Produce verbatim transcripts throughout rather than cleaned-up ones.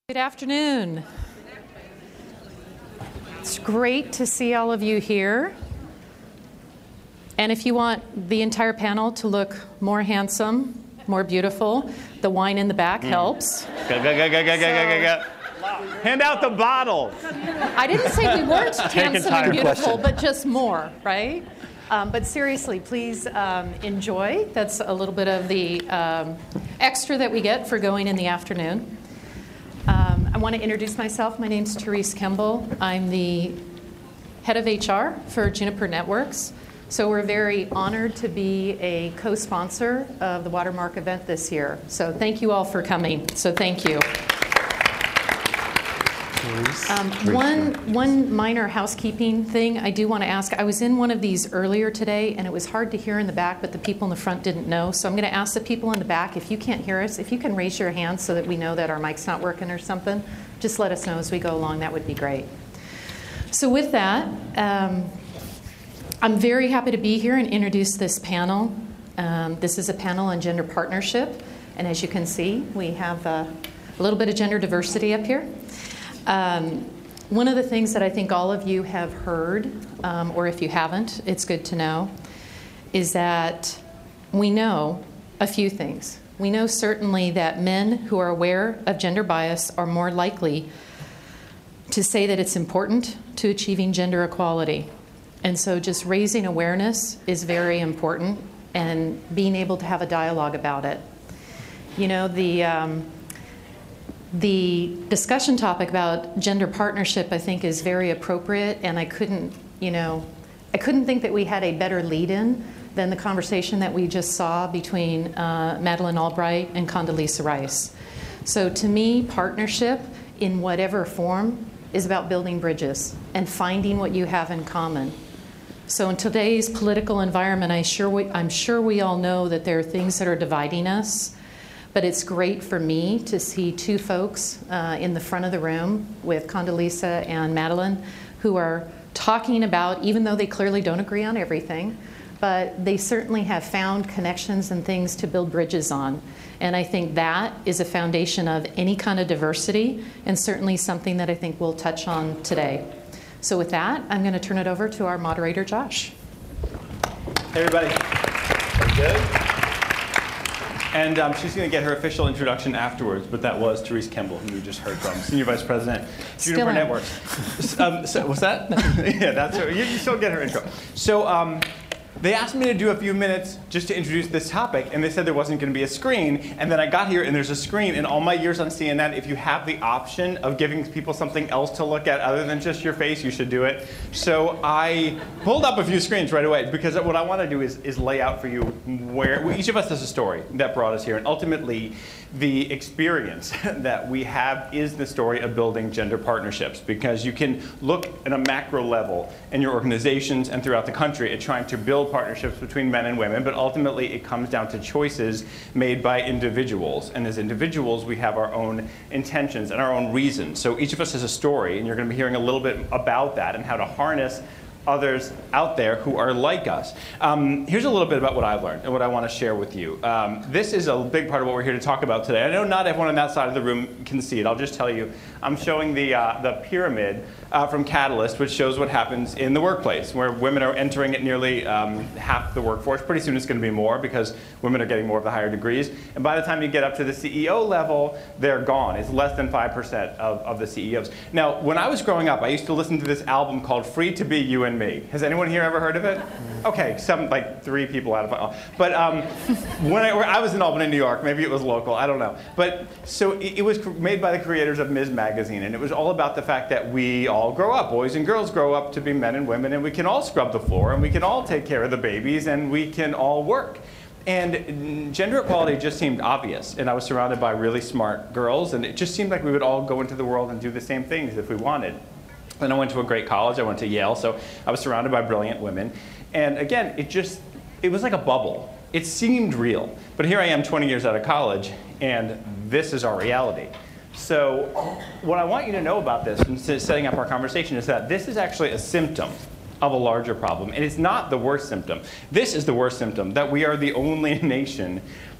Good afternoon. It's great to see all of you here. And if you want the entire panel to look more handsome, more beautiful, the wine in the back mm. helps. Go, go, go, go, go, so, go, go, go. Hand out the bottle. I didn't say we weren't handsome and beautiful, but just more, right? Um, but seriously, please um, enjoy. That's a little bit of the um, extra that we get for going in the afternoon. Um, I want to introduce myself. My name's Therese Kemble. I'm the head of H R for Juniper Networks. So we're very honored to be a co-sponsor of the Watermark event this year. So thank you all for coming. So thank you. Um, one, one minor housekeeping thing I do want to ask. I was in one of these earlier today, and it was hard to hear in the back, but the people in the front didn't know. So I'm going to ask the people in the back, if you can't hear us, if you can raise your hand so that we know that our mic's not working or something, just let us know as we go along. That would be great. So with that, um, I'm very happy to be here and introduce this panel. Um, this is a panel on gender partnership, and as you can see, we have uh, a little bit of gender diversity up here. Um, one of the things that I think all of you have heard, um, or if you haven't, it's good to know, is that we know a few things. We know certainly that men who are aware of gender bias are more likely to say that it's important to achieving gender equality. And so just raising awareness is very important, and being able to have a dialogue about it. You know, the... Um, The discussion topic about gender partnership, I think, is very appropriate, and I couldn't, you know, I couldn't think that we had a better lead-in than the conversation that we just saw between uh, Madeleine Albright and Condoleezza Rice. So to me, partnership in whatever form is about building bridges and finding what you have in common. So in today's political environment, I sure we, I'm sure we all know that there are things that are dividing us. But it's great for me to see two folks uh, in the front of the room with Condoleezza and Madeleine who are talking about, even though they clearly don't agree on everything, but they certainly have found connections and things to build bridges on. And I think that is a foundation of any kind of diversity, and certainly something that I think we'll touch on today. So with that, I'm going to turn it over to our moderator, Josh. Hey, everybody. Very good. And um, she's going to get her official introduction afterwards, but that was Therese Kemble, who you just heard from, Senior Vice President, Juniper Networks. um, so, what's that? Yeah, that's her. You, you still get her intro. So um, they asked me to do a few minutes just to introduce this topic, and they said there wasn't going to be a screen. And then I got here, and there's a screen. In all my years on C N N, if you have the option of giving people something else to look at other than just your face, you should do it. So I pulled up a few screens right away, because what I want to do is, is lay out for you where well, each of us has a story that brought us here. And ultimately, the experience that we have is the story of building gender partnerships, because you can look at a macro level in your organizations and throughout the country at trying to build partnerships between men and women, but ultimately it comes down to choices made by individuals. And as individuals, we have our own intentions and our own reasons. So each of us has a story, and you're going to be hearing a little bit about that and how to harness others out there who are like us. Um, here's a little bit about what I've learned and what I want to share with you. Um, this is a big part of what we're here to talk about today. I know not everyone on that side of the room can see it. I'll just tell you, I'm showing the, uh, the pyramid uh, from Catalyst, which shows what happens in the workplace, where women are entering at nearly um, half the workforce. Pretty soon it's going to be more, because women are getting more of the higher degrees. And by the time you get up to the C E O level, they're gone. It's less than five percent of, of the C E Os. Now, when I was growing up, I used to listen to this album called Free to Be You and Me. Has anyone here ever heard of it? Okay, some, like three people out of five. But um, when I, I was in Albany, New York, maybe it was local, I don't know. But so it, it was made by the creators of Miz Magazine, and it was all about the fact that we all grow up, boys and girls grow up to be men and women, and we can all scrub the floor, and we can all take care of the babies, and we can all work. And gender equality just seemed obvious, and I was surrounded by really smart girls, and it just seemed like we would all go into the world and do the same things if we wanted. And I went to a great college. I went to Yale, so I was surrounded by brilliant women. And again, it just, it was like a bubble. It seemed real. But here I am twenty years out of college, and this is our reality. So what I want you to know about this, and setting up our conversation, is that this is actually a symptom of a larger problem. And it's not the worst symptom. This is the worst symptom, that we are the only nation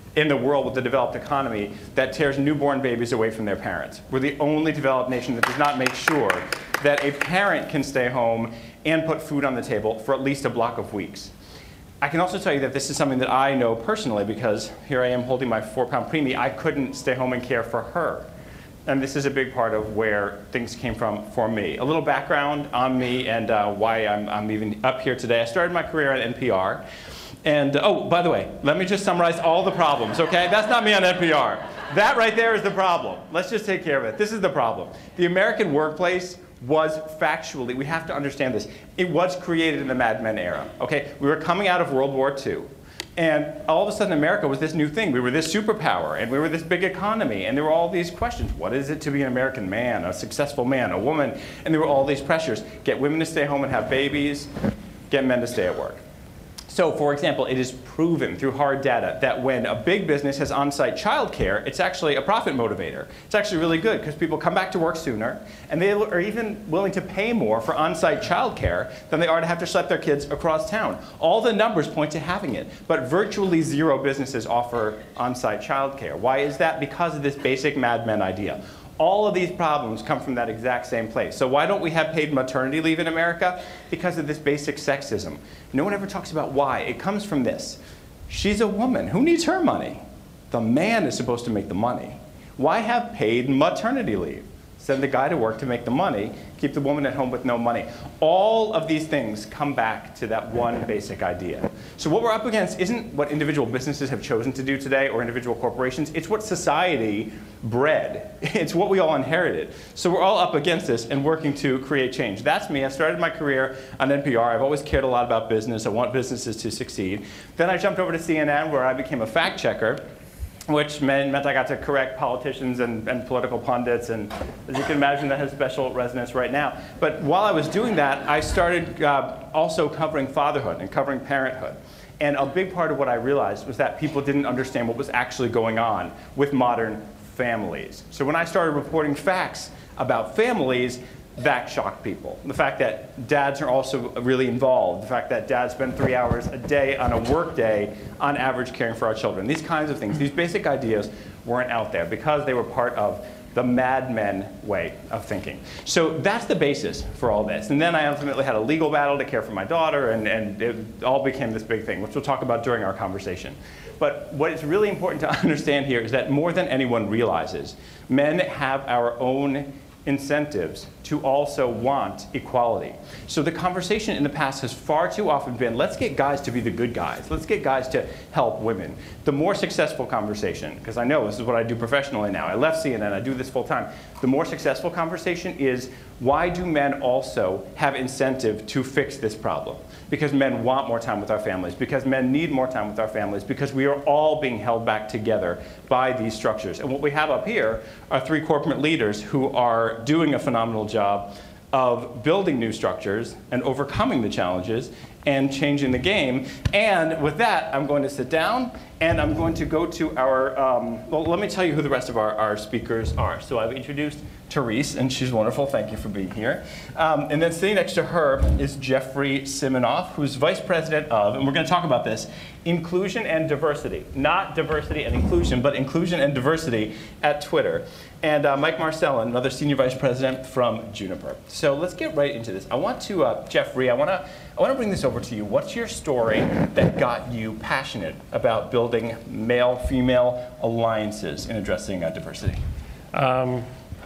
in the world with the developed economy that tears newborn babies away from their parents. We're the only developed nation that does not make sure that a parent can stay home and put food on the table for at least a block of weeks. I can also tell you that this is something that I know personally because here I am holding my four-pound preemie. I couldn't stay home and care for her. And this is a big part of where things came from for me. A little background on me and uh, why I'm, I'm even up here today. I started my career at N P R. And, oh, by the way, let me just summarize all the problems, okay? That's not me on N P R. That right there is the problem. Let's just take care of it. This is the problem. The American workplace was factually, we have to understand this, it was created in the Mad Men era, okay? We were coming out of World War Two. And all of a sudden, America was this new thing. We were this superpower, and we were this big economy. And there were all these questions. What is it to be an American man, a successful man, a woman? And there were all these pressures. Get women to stay home and have babies. Get men to stay at work. So, for example, it is proven through hard data that when a big business has on-site childcare, it's actually a profit motivator. It's actually really good because people come back to work sooner, and they are even willing to pay more for on-site childcare than they are to have to schlep their kids across town. All the numbers point to having it, but virtually zero businesses offer on-site childcare. Why is that? Because of this basic Mad Men idea. All of these problems come from that exact same place. So why don't we have paid maternity leave in America? Because of this basic sexism. No one ever talks about why. It comes from this. She's a woman. Who needs her money? The man is supposed to make the money. Why have paid maternity leave? Send the guy to work to make the money, keep the woman at home with no money. All of these things come back to that one basic idea. So what we're up against isn't what individual businesses have chosen to do today or individual corporations. It's what society bred. It's what we all inherited. So we're all up against this and working to create change. That's me. I started my career on N P R. I've always cared a lot about business. I want businesses to succeed. Then I jumped over to C N N where I became a fact checker, which meant, meant I got to correct politicians and, and political pundits, and as you can imagine, that has special resonance right now. But while I was doing that, I started uh, also covering fatherhood and covering parenthood. And a big part of what I realized was that people didn't understand what was actually going on with modern families. So when I started reporting facts about families, that shocked people. The fact that dads are also really involved, the fact that dads spend three hours a day on a work day on average caring for our children. These kinds of things, these basic ideas weren't out there because they were part of the Mad Men way of thinking. So that's the basis for all this. And then I ultimately had a legal battle to care for my daughter, and, and it all became this big thing, which we'll talk about during our conversation. But what is really important to understand here is that more than anyone realizes, men have our own incentives to also want equality. So the conversation in the past has far too often been, let's get guys to be the good guys. Let's get guys to help women. The more successful conversation, because I know this is what I do professionally now. I left C N N, I do this full time. The more successful conversation is, why do men also have incentive to fix this problem? Because men want more time with our families, because men need more time with our families, because we are all being held back together by these structures. And what we have up here are three corporate leaders who are doing a phenomenal job of building new structures and overcoming the challenges and changing the game. And with that, I'm going to sit down and I'm going to go to our, um, well, let me tell you who the rest of our, our speakers are. So I've introduced Therese, and she's wonderful. Thank you for being here. Um, and then sitting next to her is Jeffrey Siminoff, who's vice president of, and we're going to talk about this, inclusion and diversity. Not diversity and inclusion, but inclusion and diversity at Twitter. And uh, Mike Marcellin, another senior vice president from Juniper. So let's get right into this. I want to, uh, Jeffrey, I want to I want to bring this over to you. What's your story that got you passionate about building male-female alliances in addressing uh, diversity? Um,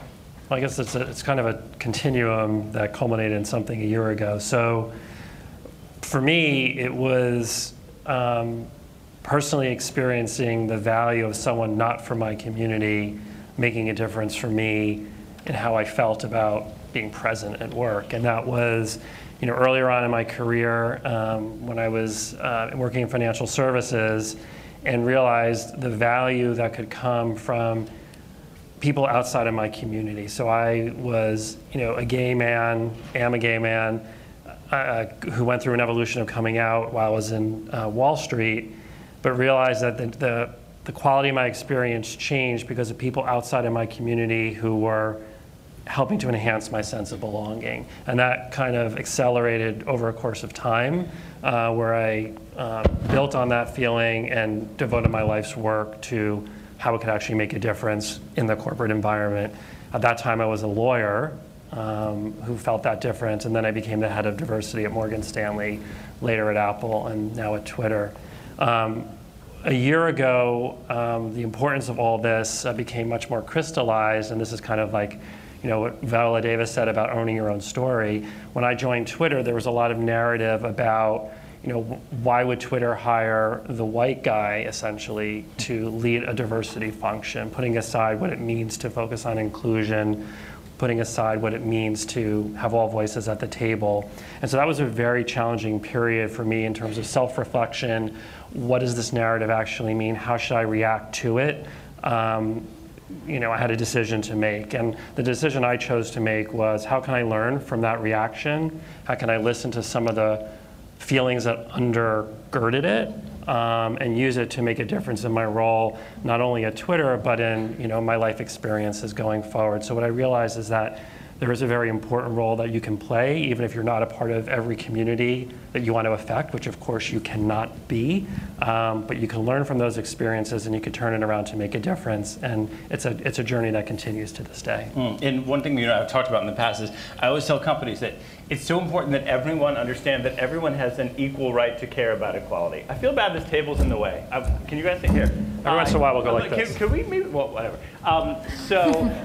I guess it's, a, it's kind of a continuum that culminated in something a year ago. So for me, it was um, personally experiencing the value of someone not from my community making a difference for me in how I felt about being present at work. And that was, you know, earlier on in my career um, when I was uh, working in financial services, and realized the value that could come from people outside of my community. So I was, you know, a gay man, am a gay man, uh, who went through an evolution of coming out while I was in uh, Wall Street, but realized that the, the, the quality of my experience changed because of people outside of my community who were helping to enhance my sense of belonging. And that kind of accelerated over a course of time, uh, where I uh, built on that feeling and devoted my life's work to how it could actually make a difference in the corporate environment. At that time, I was a lawyer um, who felt that difference, and then I became the head of diversity at Morgan Stanley, later at Apple, and now at Twitter. Um, A year ago, um, the importance of all this uh, became much more crystallized, and this is kind of like, you know, what Viola Davis said about owning your own story. When I joined Twitter, there was a lot of narrative about, you know, why would Twitter hire the white guy, essentially, to lead a diversity function, putting aside what it means to focus on inclusion, putting aside what it means to have all voices at the table. And so that was a very challenging period for me in terms of self-reflection. What does this narrative actually mean? How should I react to it? Um, you know, I had a decision to make. And the decision I chose to make was, how can I learn from that reaction? How can I listen to some of the feelings that undergirded it, um, and use it to make a difference in my role, not only at Twitter, but in, you know, my life experiences going forward. So what I realized is that there is a very important role that you can play, even if you're not a part of every community that you want to affect, which of course you cannot be. Um, but you can learn from those experiences, and you can turn it around to make a difference. And it's a it's a journey that continues to this day. Mm. And one thing, you know, I've talked about in the past is I always tell companies that it's so important that everyone understand that everyone has an equal right to care about equality. I feel bad this table's in the way. I've, can you guys sit here? Every once in a while we'll go like can, this. Can we maybe, well, whatever. Um, so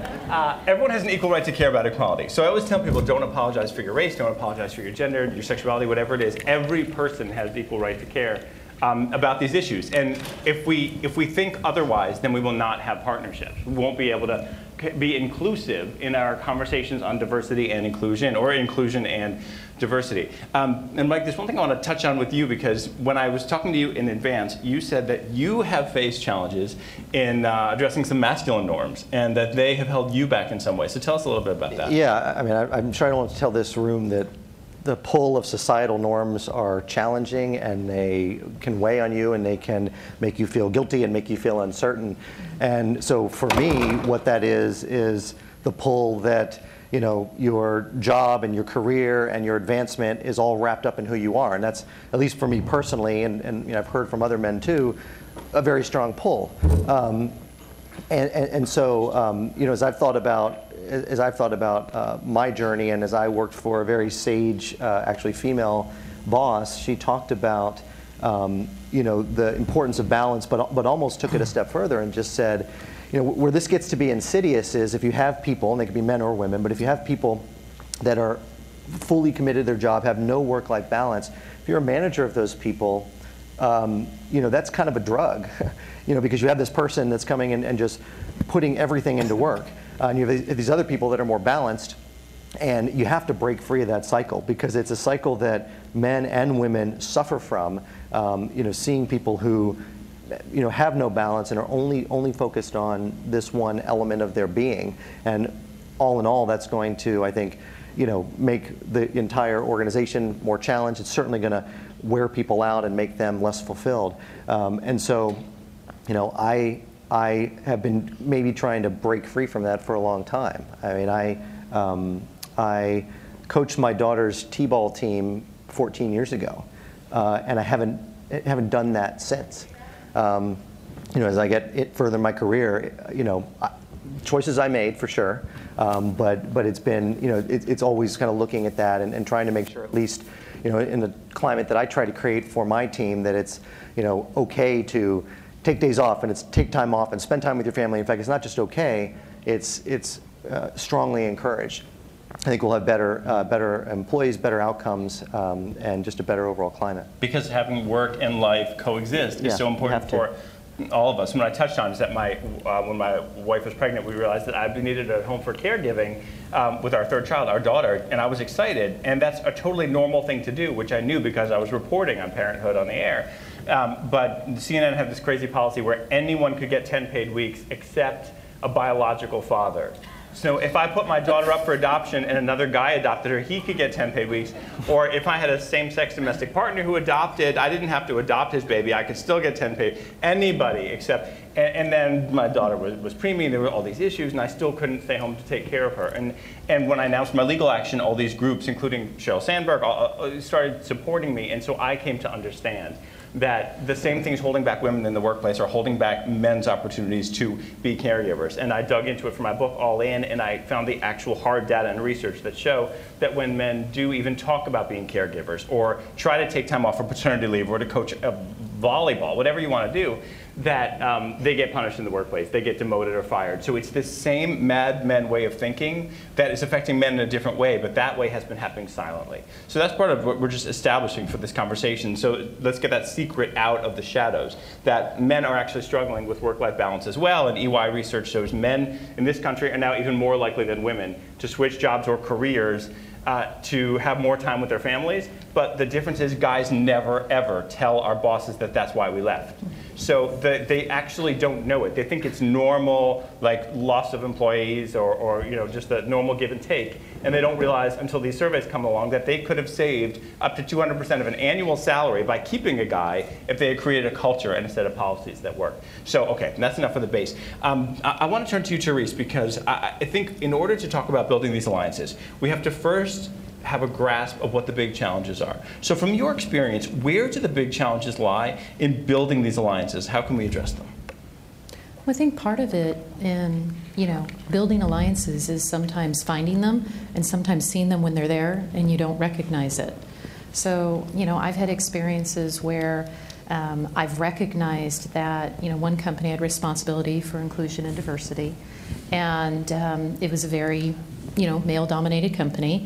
uh, everyone has an equal right to care about equality. So I always tell people, don't apologize for your race, don't apologize for your gender, your sexuality, whatever it is. Every person has the equal right to care um, about these issues. And if we, if we think otherwise, then we will not have partnerships. We won't be able to be inclusive in our conversations on diversity and inclusion, or inclusion and diversity. Um, and Mike, there's one thing I want to touch on with you, because when I was talking to you in advance, you said that you have faced challenges in uh, addressing some masculine norms, and that they have held you back in some way. So tell us a little bit about that. Yeah, I mean, I, I'm sure I don't want to tell this room that the pull of societal norms are challenging, and they can weigh on you, and they can make you feel guilty and make you feel uncertain. And so for me, what that is, is the pull that, you know, your job and your career and your advancement is all wrapped up in who you are. And that's, at least for me personally, and, and you know, I've heard from other men too, a very strong pull. Um, and, and, and so, um, you know, as I've thought about as I've thought about uh, my journey, and as I worked for a very sage, uh, actually female boss, she talked about, um, you know, the importance of balance, but but almost took it a step further and just said, you know, where this gets to be insidious is if you have people, and they could be men or women, but if you have people that are fully committed to their job, have no work-life balance, if you're a manager of those people, um, you know, that's kind of a drug, you know, because you have this person that's coming in and just putting everything into work. Uh, and you have these other people that are more balanced, and you have to break free of that cycle, because it's a cycle that men and women suffer from. Um, you know, seeing people who, you know, have no balance and are only only focused on this one element of their being, and all in all, that's going to, I think, you know, make the entire organization more challenged. It's certainly going to wear people out and make them less fulfilled. Um, and so, you know, I. I have been maybe trying to break free from that for a long time. I mean, I, um, I coached my daughter's t-ball team fourteen years ago, uh, and I haven't, haven't done that since. Um, you know, as I get it further in my career, you know, choices I made for sure, um, but, but it's been, you know, it, it's always kind of looking at that and, and trying to make sure, at least, you know, in the climate that I try to create for my team, that it's, you know, okay to take days off, and it's take time off and spend time with your family. In fact, it's not just okay, it's, it's uh, strongly encouraged. I think we'll have better, uh, better employees, better outcomes, um, and just a better overall climate. Because having work and life coexist Yeah, is so important for all of us. And what I touched on is that my, uh, when my wife was pregnant, we realized that I needed a home for caregiving um, with our third child, our daughter, and I was excited. And that's a totally normal thing to do, which I knew because I was reporting on parenthood on the air. Um, but C N N had this crazy policy where anyone could get ten paid weeks except a biological father. So if I put my daughter up for adoption and another guy adopted her, he could get ten paid weeks. Or if I had a same-sex domestic partner who adopted, I didn't have to adopt his baby. I could still get ten paid. Anybody except, and, and then my daughter was, was preemie. There were all these issues, and I still couldn't stay home to take care of her. And and when I announced my legal action, all these groups, including Sheryl Sandberg, all, started supporting me. And so I came to understand that the same things holding back women in the workplace are holding back men's opportunities to be caregivers. And I dug into it for my book, All In, and I found the actual hard data and research that show that when men do even talk about being caregivers or try to take time off for paternity leave or to coach a volleyball, whatever you want to do, that um, they get punished in the workplace. They get demoted or fired. So it's this same Mad Men way of thinking that is affecting men in a different way, but that way has been happening silently. So that's part of what we're just establishing for this conversation. So let's get that secret out of the shadows, that men are actually struggling with work-life balance as well. And E Y research shows men in this country are now even more likely than women to switch jobs or careers Uh, to have more time with their families, but the difference is guys never ever tell our bosses that that's why we left. So the, they actually don't know it. They think it's normal, like loss of employees or, or you know just a normal give and take, and they don't realize until these surveys come along that they could have saved up to two hundred percent of an annual salary by keeping a guy if they had created a culture and a set of policies that work. So okay, that's enough for the base. Um, I, I want to turn to you, Therese, because I, I think in order to talk about building these alliances, we have to first have a grasp of what the big challenges are. So from your experience, where do the big challenges lie in building these alliances? How can we address them? Well, I think part of it in, you know, building alliances is sometimes finding them and sometimes seeing them when they're there and you don't recognize it. So, you know, I've had experiences where um, I've recognized that, you know, one company had responsibility for inclusion and diversity, and um, it was a very, you know, male-dominated company.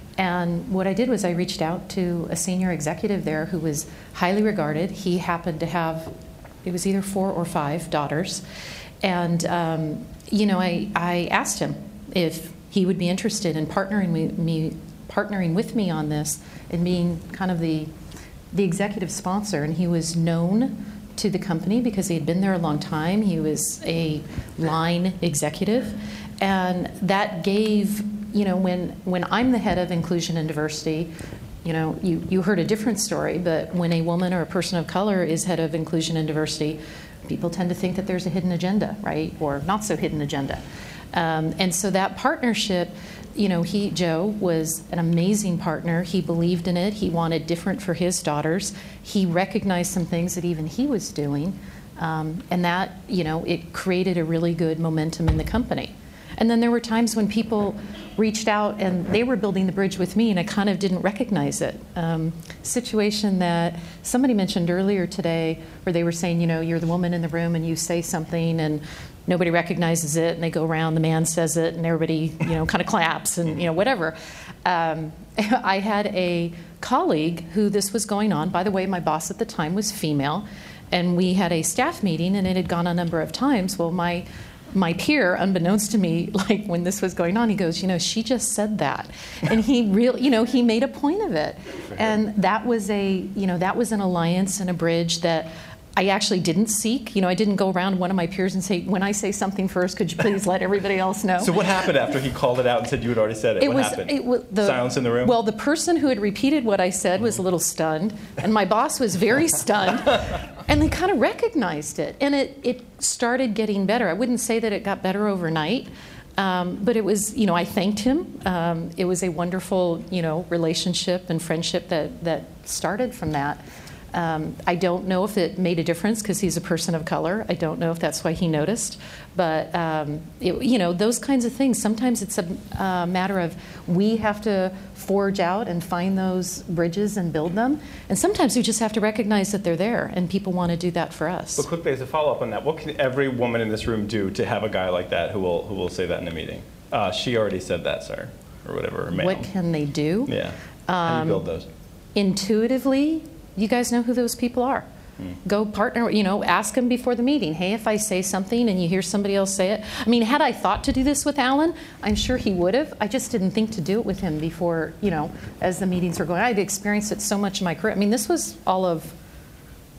And what I did was I reached out to a senior executive there who was highly regarded. He happened to have, it was either four or five daughters. And, um, you know, I, I asked him if he would be interested in partnering with me, partnering with me on this and being kind of the, the executive sponsor. And he was known to the company because he had been there a long time. He was a line executive. And that gave, you know, when, when I'm the head of inclusion and diversity, you know, you, you heard a different story, but when a woman or a person of color is head of inclusion and diversity, people tend to think that there's a hidden agenda, right? Or not so hidden agenda. Um, and so that partnership, you know, he, Joe, was an amazing partner. He believed in it. He wanted different for his daughters. He recognized some things that even he was doing. Um, and that, you know, it created a really good momentum in the company. And then there were times when people reached out and they were building the bridge with me and I kind of didn't recognize it. Um, situation that somebody mentioned earlier today where they were saying, you know, you're the woman in the room and you say something and nobody recognizes it and they go around, the man says it and everybody, you know, kind of claps and, you know, whatever. Um, I had a colleague who this was going on. By the way, my boss at the time was female and we had a staff meeting and it had gone a number of times. Well, my My peer, unbeknownst to me, like when this was going on, he goes, you know, she just said that. And he really, you know, he made a point of it. And that was a, you know, that was an alliance and a bridge that I actually didn't seek. You know, I didn't go around one of my peers and say, when I say something first, could you please let everybody else know? So what happened after he called it out and said you had already said it? It what was, happened? It was the, silence in the room? Well, the person who had repeated what I said was a little stunned, and my boss was very stunned. And they kind of recognized it. And it, it started getting better. I wouldn't say that it got better overnight, um, but it was, you know, I thanked him. Um, it was a wonderful, you know, relationship and friendship that, that started from that. Um, I don't know if it made a difference because he's a person of color. I don't know if that's why he noticed. But, um, it, you know, those kinds of things, sometimes it's a uh, matter of we have to forge out and find those bridges and build them. And sometimes we just have to recognize that they're there and people want to do that for us. But quickly, as a follow-up on that, what can every woman in this room do to have a guy like that who will, who will say that in a meeting? Uh, she already said that, sir, or whatever, or ma'am. What can they do? Yeah, how do you build those? Intuitively, you guys know who those people are. Mm. Go partner, you know, ask them before the meeting. Hey, if I say something and you hear somebody else say it. I mean, had I thought to do this with Alan, I'm sure he would have. I just didn't think to do it with him before, you know, as the meetings were going. I'd experienced it so much in my career. I mean, this was all of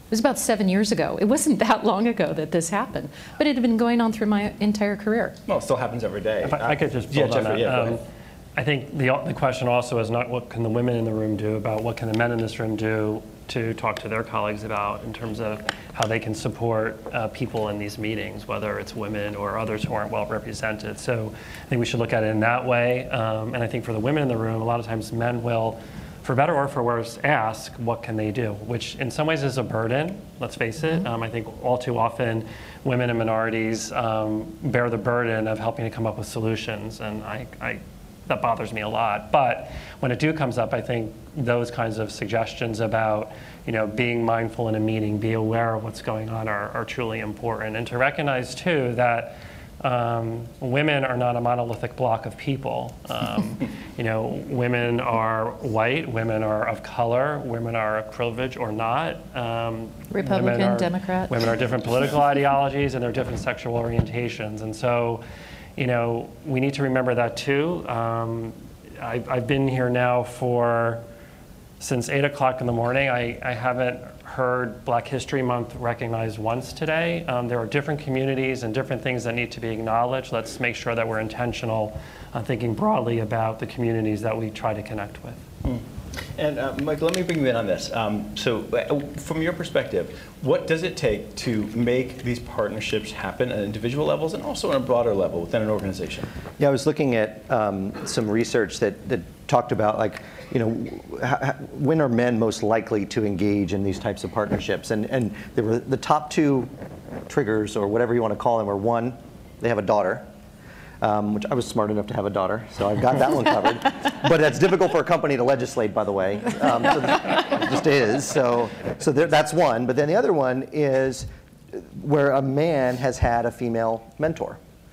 It was about seven years ago. It wasn't that long ago that this happened, but it had been going on through my entire career. Well, it still happens every day. If I, I could just yeah, build on Jeffrey, that. Yeah, Um, I think the, the question also is not what can the women in the room do, about what can the men in this room do to talk to their colleagues about in terms of how they can support uh, people in these meetings, whether it's women or others who aren't well represented. So I think we should look at it in that way. Um, and I think for the women in the room, a lot of times men will, for better or for worse, ask what can they do, which in some ways is a burden, let's face it. Um, I think all too often women and minorities um, bear the burden of helping to come up with solutions, and I, I, that bothers me a lot. But when it do comes up, I think those kinds of suggestions about, you know, being mindful in a meeting, be aware of what's going on are, are truly important. And to recognize too that Um, women are not a monolithic block of people. Um, you know, women are white, women are of color, women are privileged or not. Um, Republican, women are, Democrat. Women are different political ideologies and they're different sexual orientations. And so, you know, we need to remember that too. Um, I, I've been here now for, since eight o'clock in the morning. I, I haven't heard Black History Month recognized once today. Um, there are different communities and different things that need to be acknowledged. Let's make sure that we're intentional on thinking broadly about the communities that we try to connect with. Mm. And uh, Michael, let me bring you in on this. Um, so uh, from your perspective, what does it take to make these partnerships happen at individual levels and also on a broader level within an organization? Yeah, I was looking at um, some research that, that talked about, like, you know, h- when are men most likely to engage in these types of partnerships? And, and there were the top two triggers, or whatever you want to call them, were one, they have a daughter. Um, which I was smart enough to have a daughter, so I've got that one covered. But it's difficult for a company to legislate, by the way. Um, so it just is. So, so there, that's one. But then the other one is where a man has had a female mentor.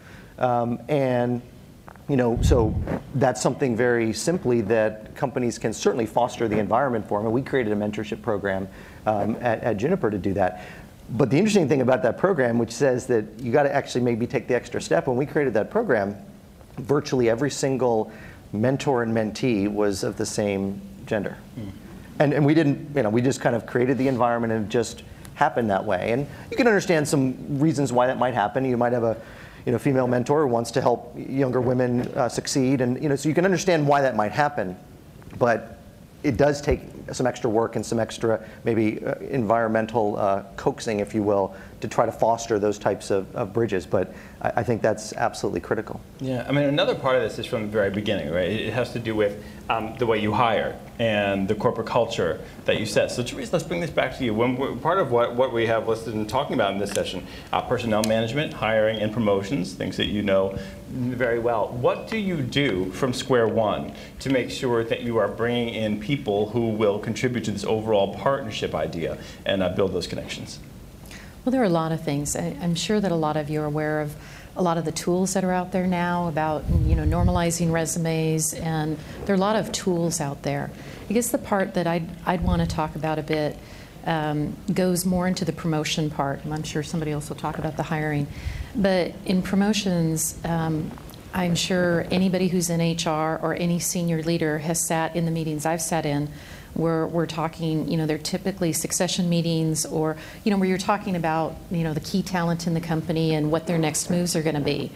Um, and, you know, so that's something very simply that companies can certainly foster the environment for. And we created a mentorship program um, at, at Juniper to do that. But the interesting thing about that program, which says that you got to actually maybe take the extra step, when we created that program, virtually every single mentor and mentee was of the same gender. Mm. And, and we didn't, you know, we just kind of created the environment and it just happened that way. And you can understand some reasons why that might happen. You might have a, you know, female mentor who wants to help younger women uh, succeed. And, you know, so you can understand why that might happen. But it does take some extra work and some extra maybe uh, environmental uh, coaxing, if you will, to try to foster those types of, of bridges. But I, I think that's absolutely critical. Yeah, I mean, another part of this is from the very beginning, right? It has to do with um, the way you hire and the corporate culture that you set. So Therese, let's bring this back to you. When we're, part of what, what we have listed and talking about in this session, uh, personnel management, hiring, and promotions, things that you know very well. What do you do from square one to make sure that you are bringing in people who will contribute to this overall partnership idea and uh, build those connections? Well, there are a lot of things. I, I'm sure that a lot of you are aware of a lot of the tools that are out there now about, you know, normalizing resumes, and there are a lot of tools out there. I guess the part that I'd, I'd want to talk about a bit um, goes more into the promotion part, and I'm sure somebody else will talk about the hiring. But in promotions, um, I'm sure anybody who's in H R or any senior leader has sat in the meetings I've sat in where we're talking, you know, they're typically succession meetings, or, you know, where you're talking about, you know, the key talent in the company and what their next moves are going to be.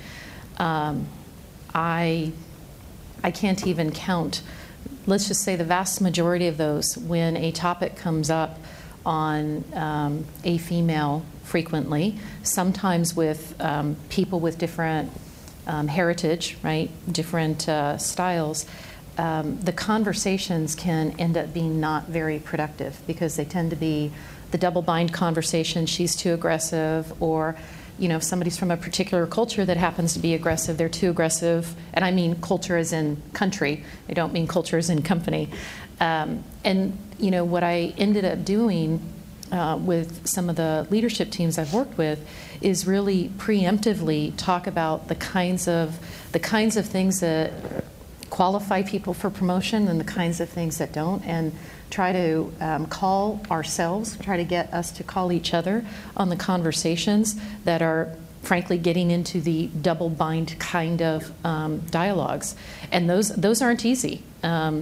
Um, I, I can't even count, let's just say the vast majority of those, when a topic comes up on um, a female frequently, sometimes with um, people with different um, heritage, right, different uh, styles, Um, the conversations can end up being not very productive because they tend to be the double bind conversation, she's too aggressive, or, you know, if somebody's from a particular culture that happens to be aggressive, they're too aggressive. And I mean culture as in country, I don't mean culture as in company. Um, and, you know, what I ended up doing uh, with some of the leadership teams I've worked with is really preemptively talk about the kinds of, the kinds of things that qualify people for promotion and the kinds of things that don't, and try to um, call ourselves, try to get us to call each other on the conversations that are frankly getting into the double bind kind of um, dialogues. And those those aren't easy. Um,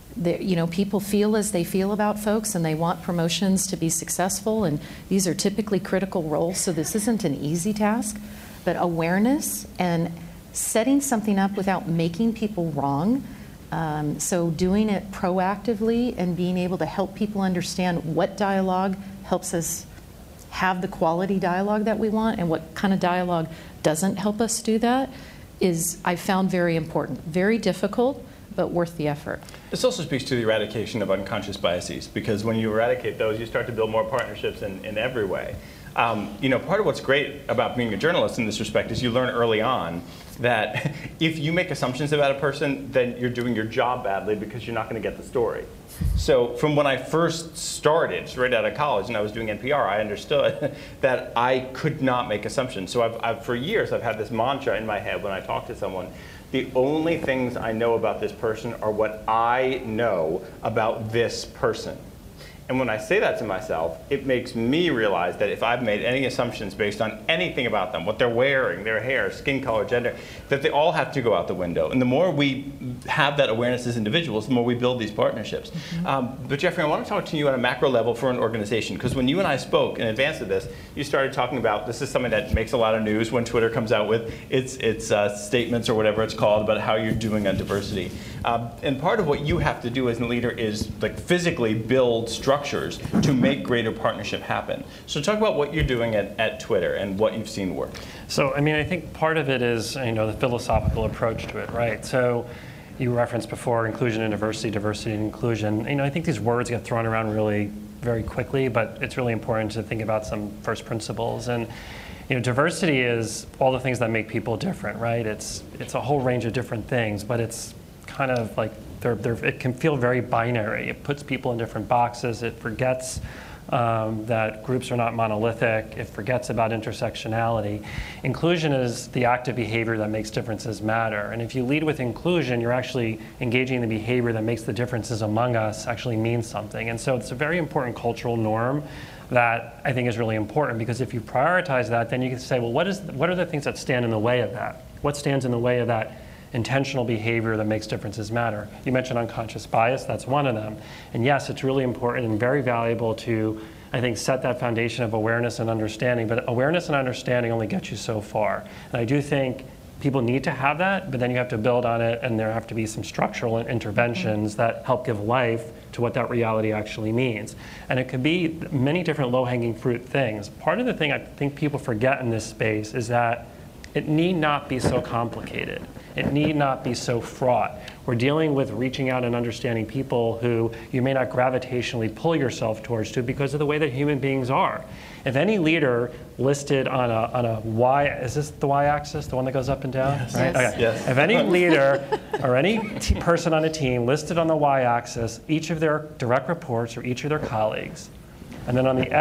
the, you know, people feel as they feel about folks, and they want promotions to be successful, and these are typically critical roles, so this isn't an easy task. But awareness and setting something up without making people wrong, um, so doing it proactively and being able to help people understand what dialogue helps us have the quality dialogue that we want and what kind of dialogue doesn't help us do that is, I found, very important. Very difficult, but worth the effort. This also speaks to the eradication of unconscious biases, because when you eradicate those, you start to build more partnerships in, in every way. Um, you know, part of what's great about being a journalist in this respect is you learn early on that if you make assumptions about a person, then you're doing your job badly because you're not going to get the story. So from when I first started, right out of college, and I was doing N P R, I understood that I could not make assumptions. So I've, I've, for years, I've had this mantra in my head when I talk to someone: the only things I know about this person are what I know about this person. And when I say that to myself, it makes me realize that if I've made any assumptions based on anything about them, what they're wearing, their hair, skin color, gender, that they all have to go out the window. And the more we have that awareness as individuals, the more we build these partnerships. Mm-hmm. um, but Jeffrey, I want to talk to you on a macro level for an organization, because when you and I spoke in advance of this, you started talking about this is something that makes a lot of news when Twitter comes out with its, its uh, statements or whatever it's called about how you're doing on diversity. Um, and part of what you have to do as a leader is like physically build structures to make greater partnership happen. So talk about what you're doing at, at Twitter and what you've seen work. So, I mean, I think part of it is, you know, the philosophical approach to it, right? So you referenced before inclusion and diversity, diversity and inclusion. You know, I think these words get thrown around really very quickly, but it's really important to think about some first principles. And you know, diversity is all the things that make people different, right? It's it's a whole range of different things, but it's kind of like they're, they're, it can feel very binary. It puts people in different boxes. It forgets um, that groups are not monolithic. It forgets about intersectionality. Inclusion is the active behavior that makes differences matter. And if you lead with inclusion, you're actually engaging in the behavior that makes the differences among us actually mean something. And so it's a very important cultural norm that I think is really important, because if you prioritize that, then you can say, well, what is what are the things that stand in the way of that? What stands in the way of that intentional behavior that makes differences matter? You mentioned unconscious bias, that's one of them. And yes, it's really important and very valuable to, I think, set that foundation of awareness and understanding, but awareness and understanding only get you so far. And I do think people need to have that, but then you have to build on it, and there have to be some structural interventions that help give life to what that reality actually means. And it could be many different low-hanging fruit things. Part of the thing I think people forget in this space is that it need not be so complicated. It need not be so fraught. We're dealing with reaching out and understanding people who you may not gravitationally pull yourself towards to because of the way that human beings are. If any leader listed on a, on a Y, is this the Y-axis, the one that goes up and down? Yes. Right? Yes. Okay. Yes. If any leader or any t- person on a team listed on the Y-axis each of their direct reports or each of their colleagues, and then on the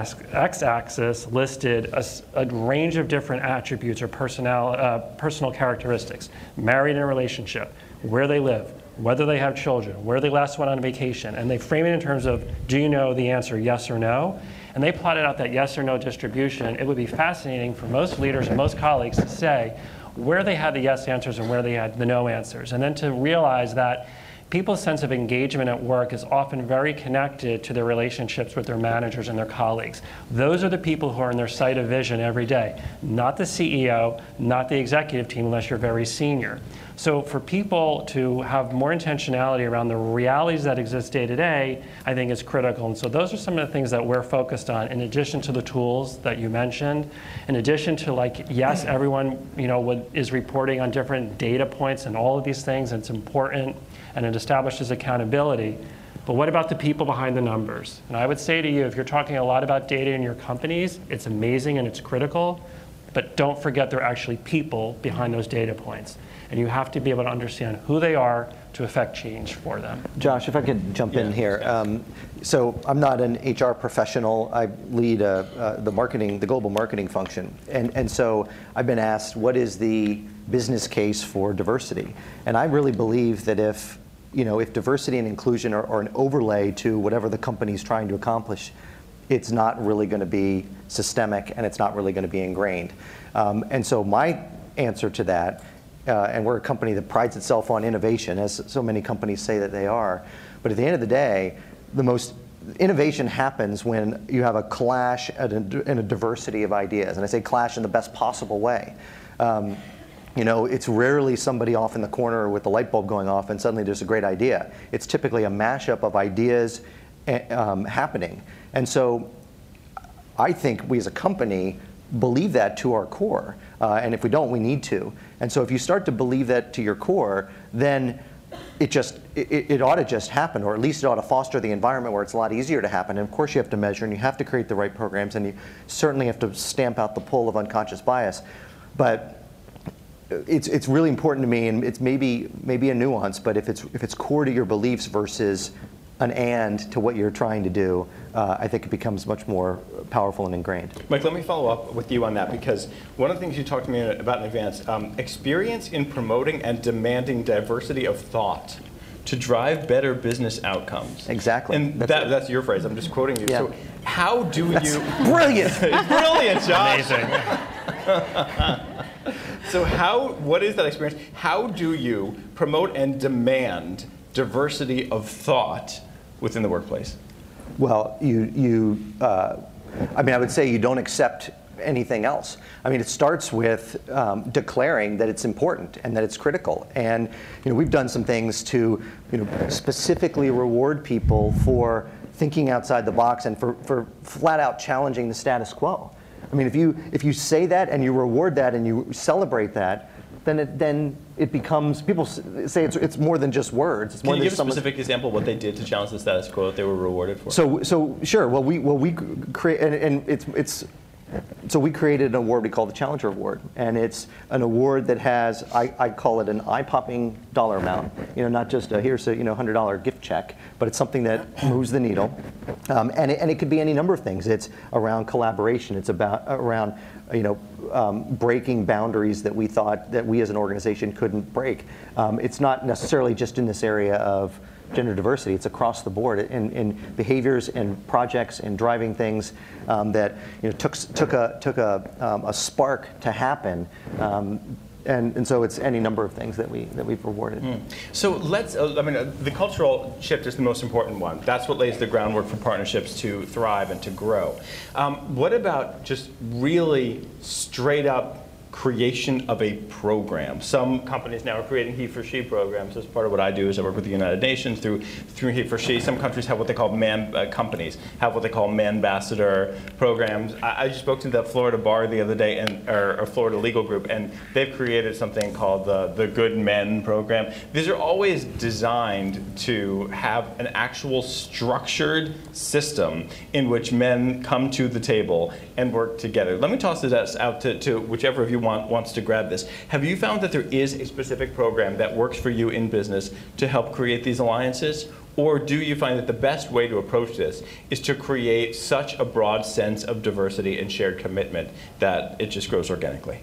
x-axis listed a, a range of different attributes or personal, uh, personal characteristics: married in a relationship, where they live, whether they have children, where they last went on vacation, and they frame it in terms of, do you know the answer, yes or no? And they plotted out that yes or no distribution. It would be fascinating for most leaders and most colleagues to say where they had the yes answers and where they had the no answers, and then to realize that people's sense of engagement at work is often very connected to their relationships with their managers and their colleagues. Those are the people who are in their sight of vision every day, not the C E O, not the executive team unless you're very senior. So for people to have more intentionality around the realities that exist day to day, I think is critical. And so those are some of the things that we're focused on, in addition to the tools that you mentioned, in addition to, like, yes, everyone, you know, would, is reporting on different data points and all of these things, and it's important, and it establishes accountability. But what about the people behind the numbers? And I would say to you, if you're talking a lot about data in your companies, it's amazing and it's critical, but don't forget there are actually people behind those data points. And you have to be able to understand who they are to affect change for them. Josh, if I could jump yeah, in here. Um, so I'm not an H R professional. I lead uh, uh, the marketing, the global marketing function. And, and so I've been asked, what is the business case for diversity? And I really believe that if, you know, if diversity and inclusion are, are an overlay to whatever the company's trying to accomplish, it's not really going to be systemic, and it's not really going to be ingrained. Um, and so my answer to that uh, and we're a company that prides itself on innovation, as so many companies say that they are. But at the end of the day, the most innovation happens when you have a clash and a, and a diversity of ideas. And I say clash in the best possible way. Um, you know, it's rarely somebody off in the corner with the light bulb going off and suddenly there's a great idea. It's typically a mashup of ideas um, happening. And so I think we as a company believe that to our core. Uh, and if we don't, we need to. And so if you start to believe that to your core, then it just it, it ought to just happen, or at least it ought to foster the environment where it's a lot easier to happen. And of course you have to measure and you have to create the right programs and you certainly have to stamp out the pull of unconscious bias. But it's it's really important to me, and it's maybe maybe a nuance, but if it's if it's core to your beliefs versus an and to what you're trying to do, uh, I think it becomes much more powerful and ingrained. Mike, let me follow up with you on that, because one of the things you talked to me about in advance, um, experience in promoting and demanding diversity of thought to drive better business outcomes. Exactly. And that's, that, that's your phrase. I'm just quoting you. Yeah. So how do that's you... Brilliant! Brilliant, Josh! Amazing. So how, what is that experience? How do you promote and demand diversity of thought within the workplace? Well, you, you uh, I mean, I would say you don't accept anything else. I mean, it starts with um, declaring that it's important and that it's critical. And you know, we've done some things to you know, specifically reward people for thinking outside the box and for, for flat out challenging the status quo. I mean, if you, if you say that and you reward that and you celebrate that, then it, then it becomes, people say it's, it's more than just words. It's more Can you than give a specific example of what they did to challenge the status quo that they were rewarded for? So, so sure. Well, we well we create, and, and it's it's. So we created an award we call the Challenger Award, and it's an award that has, I, I call it an eye-popping dollar amount. You know, not just a, here's a you know one hundred dollar gift check, but it's something that moves the needle, um, and it, and it could be any number of things. It's around collaboration. It's about around you know um, breaking boundaries that we thought that we as an organization couldn't break. Um, it's not necessarily just in this area of gender diversity. It's across the board in, in behaviors and projects and driving things um, that you know took took a took a um, a spark to happen, um, and and so it's any number of things that we that we've rewarded. Mm. So let's. Uh, I mean, uh, the cultural shift is the most important one. That's what lays the groundwork for partnerships to thrive and to grow. Um, what about just really straight up creation of a program? Some companies now are creating he for she programs. As part of what I do is I work with the United Nations through through he for she. Some countries have what they call man uh, companies have what they call man-ambassador programs. I, I just spoke to the Florida Bar the other day, and or, or Florida Legal Group, and they've created something called the the Good Men program. These are always designed to have an actual structured system in which men come to the table and work together. Let me toss this out to, to whichever of you Want, wants to grab this. Have you found that there is a specific program that works for you in business to help create these alliances? Or do you find that the best way to approach this is to create such a broad sense of diversity and shared commitment that it just grows organically?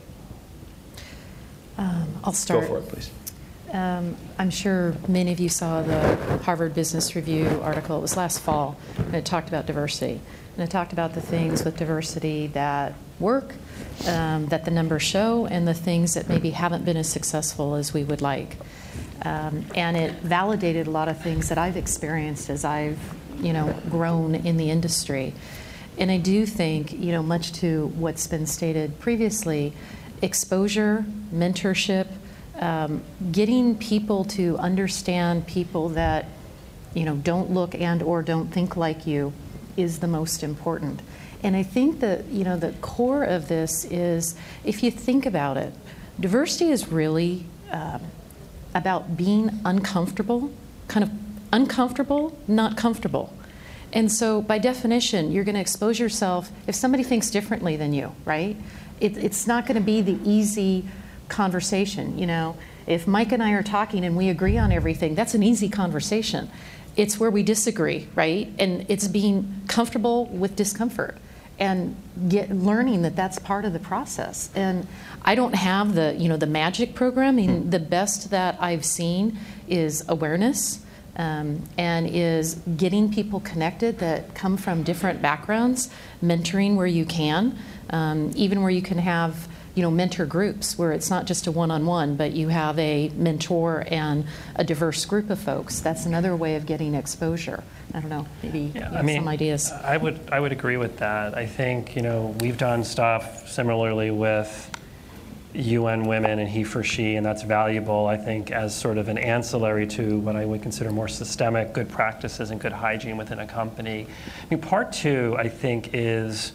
Um, I'll start. Go for it, please. Um, I'm sure many of you saw the Harvard Business Review article. It was last fall, and it talked about diversity. And it talked about the things with diversity that work, um, that the numbers show, and the things that maybe haven't been as successful as we would like. Um, and it validated a lot of things that I've experienced as I've, you know, grown in the industry. And I do think, you know, much to what's been stated previously, exposure, mentorship, um, getting people to understand people that, you know, don't look and or don't think like you is the most important. And I think that, you know, the core of this is, if you think about it, diversity is really um, about being uncomfortable, kind of uncomfortable, not comfortable. And so by definition, you're going to expose yourself if somebody thinks differently than you, right? It, it's not going to be the easy conversation, you know. If Mike and I are talking and we agree on everything, that's an easy conversation. It's where we disagree, right? And it's being comfortable with discomfort and get learning that that's part of the process. And I don't have the, you know, the magic program. I mean, the best that I've seen is awareness um, and is getting people connected that come from different backgrounds, mentoring where you can, um, even where you can have you know, mentor groups where it's not just a one-on-one, but you have a mentor and a diverse group of folks. That's another way of getting exposure. I don't know, maybe Yeah, you have I mean, some ideas. I would I would agree with that. I think, you know, we've done stuff similarly with U N Women and he for she, and that's valuable, I think, as sort of an ancillary to what I would consider more systemic good practices and good hygiene within a company. I mean, part two, I think, is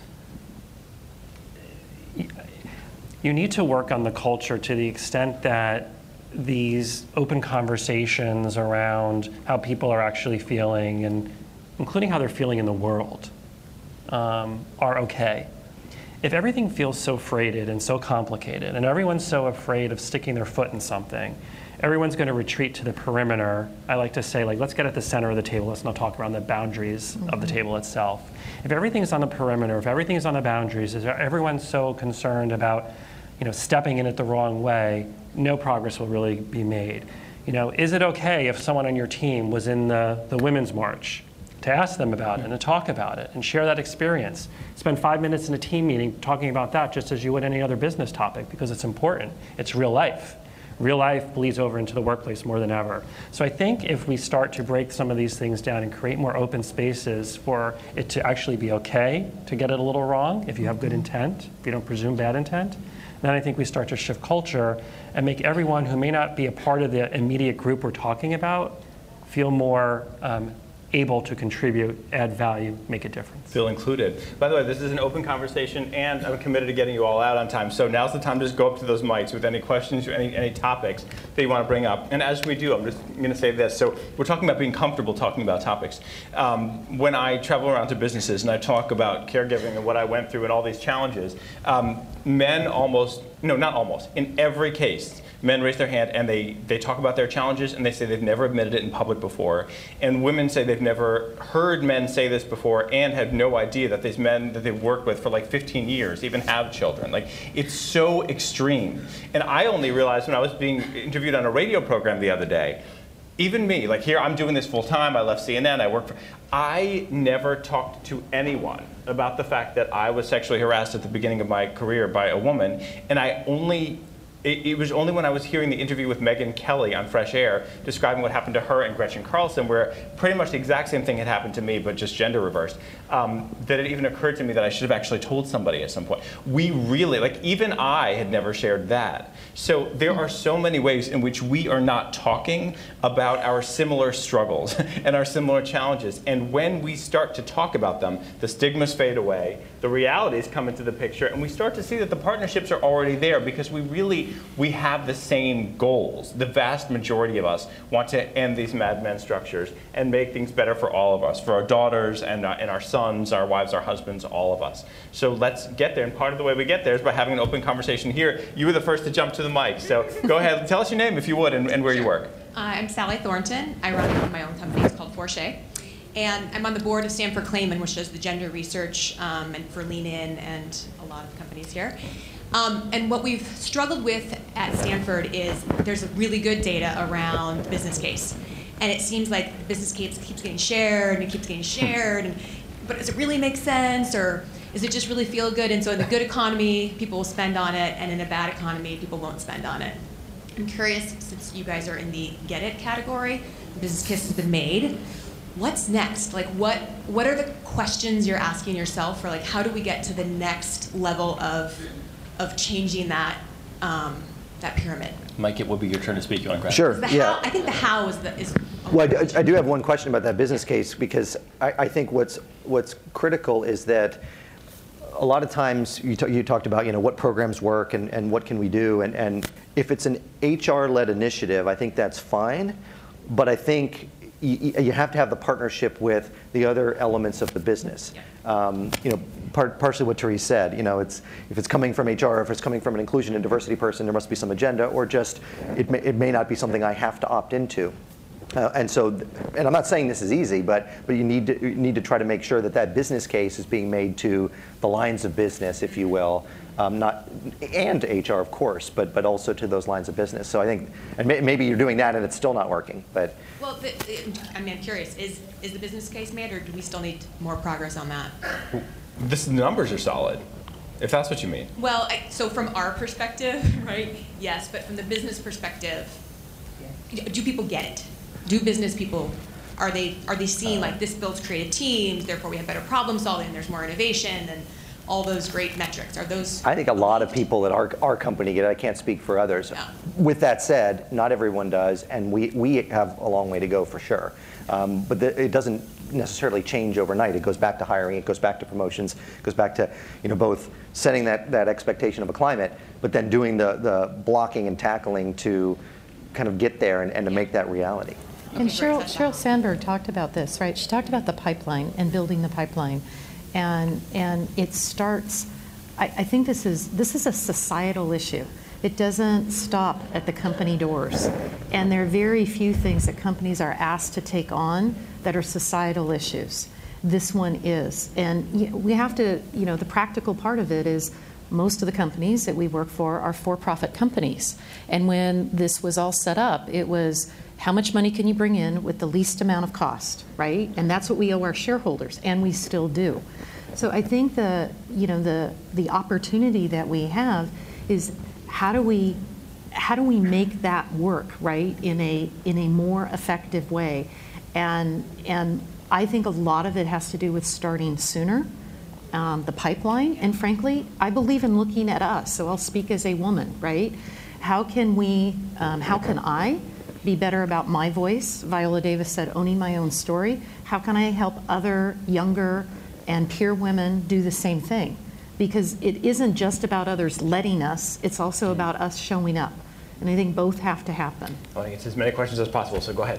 you need to work on the culture to the extent that these open conversations around how people are actually feeling, and including how they're feeling in the world, um, are okay. If everything feels so freighted and so complicated, and everyone's so afraid of sticking their foot in something, everyone's going to retreat to the perimeter. I like to say, like, let's get at the center of the table. Let's not talk around the boundaries mm-hmm. of the table itself. If everything's on the perimeter, if everything's on the boundaries, if everyone's so concerned about, you know, stepping in it the wrong way, no progress will really be made. You know, is it okay if someone on your team was in the, the Women's March, to ask them about it and to talk about it and share that experience? Spend five minutes in a team meeting talking about that just as you would any other business topic, because it's important. It's real life. Real life bleeds over into the workplace more than ever. So I think if we start to break some of these things down and create more open spaces for it to actually be okay to get it a little wrong, if you have good intent, if you don't presume bad intent, then I think we start to shift culture and make everyone who may not be a part of the immediate group we're talking about feel more um, able to contribute, add value, make a difference. Feel included. By the way, this is an open conversation, and I'm committed to getting you all out on time. So now's the time to just go up to those mics with any questions or any, any topics that you want to bring up. And as we do, I'm just going to say this. So we're talking about being comfortable talking about topics. Um, when I travel around to businesses and I talk about caregiving and what I went through and all these challenges, um, men almost, no, not almost, in every case, men raise their hand and they, they talk about their challenges and they say they've never admitted it in public before. And women say they've never heard men say this before and had no idea that these men that they've worked with for like fifteen years even have children. Like, it's so extreme. And I only realized when I was being interviewed on a radio program the other day, even me, like here I'm doing this full time, I left C N N, I work for, I never talked to anyone about the fact that I was sexually harassed at the beginning of my career by a woman, and I only It, it was only when I was hearing the interview with Megyn Kelly on Fresh Air describing what happened to her and Gretchen Carlson, where pretty much the exact same thing had happened to me, but just gender reversed, um, that it even occurred to me that I should have actually told somebody at some point. We really, like, even I had never shared that. So there are so many ways in which we are not talking about our similar struggles and our similar challenges. And when we start to talk about them, the stigmas fade away, the realities come into the picture, and we start to see that the partnerships are already there because we really we have the same goals. The vast majority of us want to end these Mad Men structures and make things better for all of us, for our daughters and, uh, and our sons, our wives, our husbands, all of us. So let's get there, and part of the way we get there is by having an open conversation here. You were the first to jump to the mic, so go ahead, tell us your name if you would and, and where you work. Uh, I'm Sally Thornton. I run my own company. It's called Forche. And I'm on the board of Stanford Clayman, which does the gender research um, and for Lean In and a lot of companies here. Um, and what we've struggled with at Stanford is there's really good data around business case. And it seems like the business case keeps getting shared and it keeps getting shared. And, but does it really make sense, or does it just really feel good? And so in the good economy, people will spend on it, and in a bad economy, people won't spend on it. I'm curious, since you guys are in the get it category, the business case has been made. What's next? Like, what what are the questions you're asking yourself for, like, how do we get to the next level of of changing that um, that pyramid? Mike, it will be your turn to speak. You want to grab? Sure. The yeah. how, I think the how is the is. Well, I do, I do have one question about that business case, because I, I think what's what's critical is that a lot of times you, t- you talked about, you know, what programs work and, and what can we do, and, and if it's an H R-led initiative, I think that's fine, but I think you, you have to have the partnership with the other elements of the business. Yeah. Um, you know, part, partially what Therese said, you know, it's, if it's coming from H R, if it's coming from an inclusion and diversity person, there must be some agenda, or just it may, it may not be something I have to opt into. Uh, and so, and I'm not saying this is easy, but but you need to you need to try to make sure that that business case is being made to the lines of business, if you will, um, not and to H R, of course, but but also to those lines of business. So I think, and may, maybe you're doing that and it's still not working, but. Well, the, the, I mean, I'm curious. Is is the business case made, or do we still need more progress on that? This, the numbers are solid. if that's what you mean. Well, I, so from our perspective, right, yes, but from the business perspective, do people get it? Do business people, are they, are they seeing like this builds creative teams, therefore we have better problem solving, there's more innovation, and all those great metrics? Are those? I think a lot of people at our, our company get it. I can't speak for others. Yeah. With that said, not everyone does, and we, we have a long way to go for sure. Um, but the, it doesn't necessarily change overnight. It goes back to hiring, it goes back to promotions, it goes back to, you know, both setting that, that expectation of a climate, but then doing the, the blocking and tackling to kind of get there and, and to make that reality. And Okay, great. Sheryl, Sheryl Sandberg talked about this, right? She talked about the pipeline and building the pipeline. And, and it starts, I, I think this is, this is a societal issue. It doesn't stop at the company doors. And there are very few things that companies are asked to take on that are societal issues. This one is. And you know, we have to, you know, the practical part of it is most of the companies that we work for are for-profit companies. And when this was all set up, it was how much money can you bring in with the least amount of cost, right? And that's what we owe our shareholders, and we still do. So I think the, you know, the, the opportunity that we have is how do we, how do we make that work, right, in a, in a more effective way? And, and I think a lot of it has to do with starting sooner, um, the pipeline, and frankly, I believe in looking at us, so I'll speak as a woman, right? How can we, um, how can I be better about my voice? Viola Davis said, owning my own story. How can I help other younger and peer women do the same thing? Because it isn't just about others letting us, it's also about us showing up. And I think both have to happen. I want to get to as many questions as possible, so go ahead.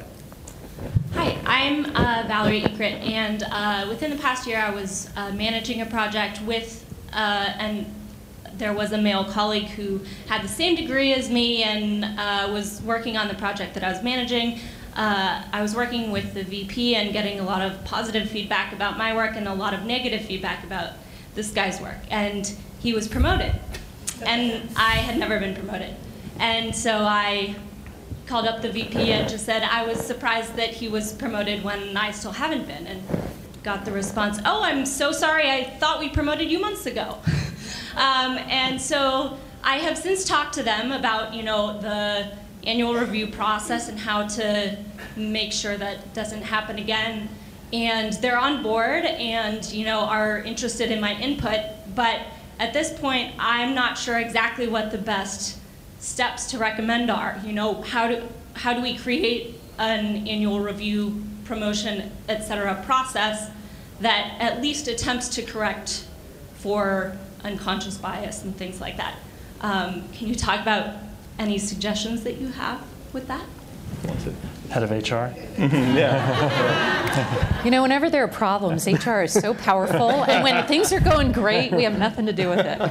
Hi, I'm uh, Valerie Ekrit, and uh, within the past year I was uh, managing a project with, uh, and there was a male colleague who had the same degree as me and uh, was working on the project that I was managing. Uh, I was working with the V P and getting a lot of positive feedback about my work and a lot of negative feedback about this guy's work. And he was promoted, and I had never been promoted. And so I called up the V P and just said I was surprised that he was promoted when I still haven't been, and got the response, oh, I'm so sorry, I thought we promoted you months ago. um, and so I have since talked to them about, you know, the annual review process and how to make sure that doesn't happen again. And they're on board and, you know, are interested in my input, but at this point, I'm not sure exactly what the best steps to recommend are. You know, how do, how do we create an annual review, promotion, et cetera process that at least attempts to correct for unconscious bias and things like that? Um, can you talk about any suggestions that you have with that? Head of H R? Yeah. You know, whenever there are problems, H R is so powerful, and when things are going great, we have nothing to do with it.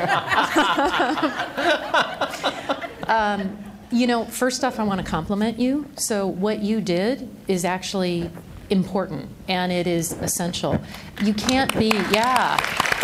um, you know, first off, I want to compliment you. So what you did is actually important, and it is essential. You can't be, yeah.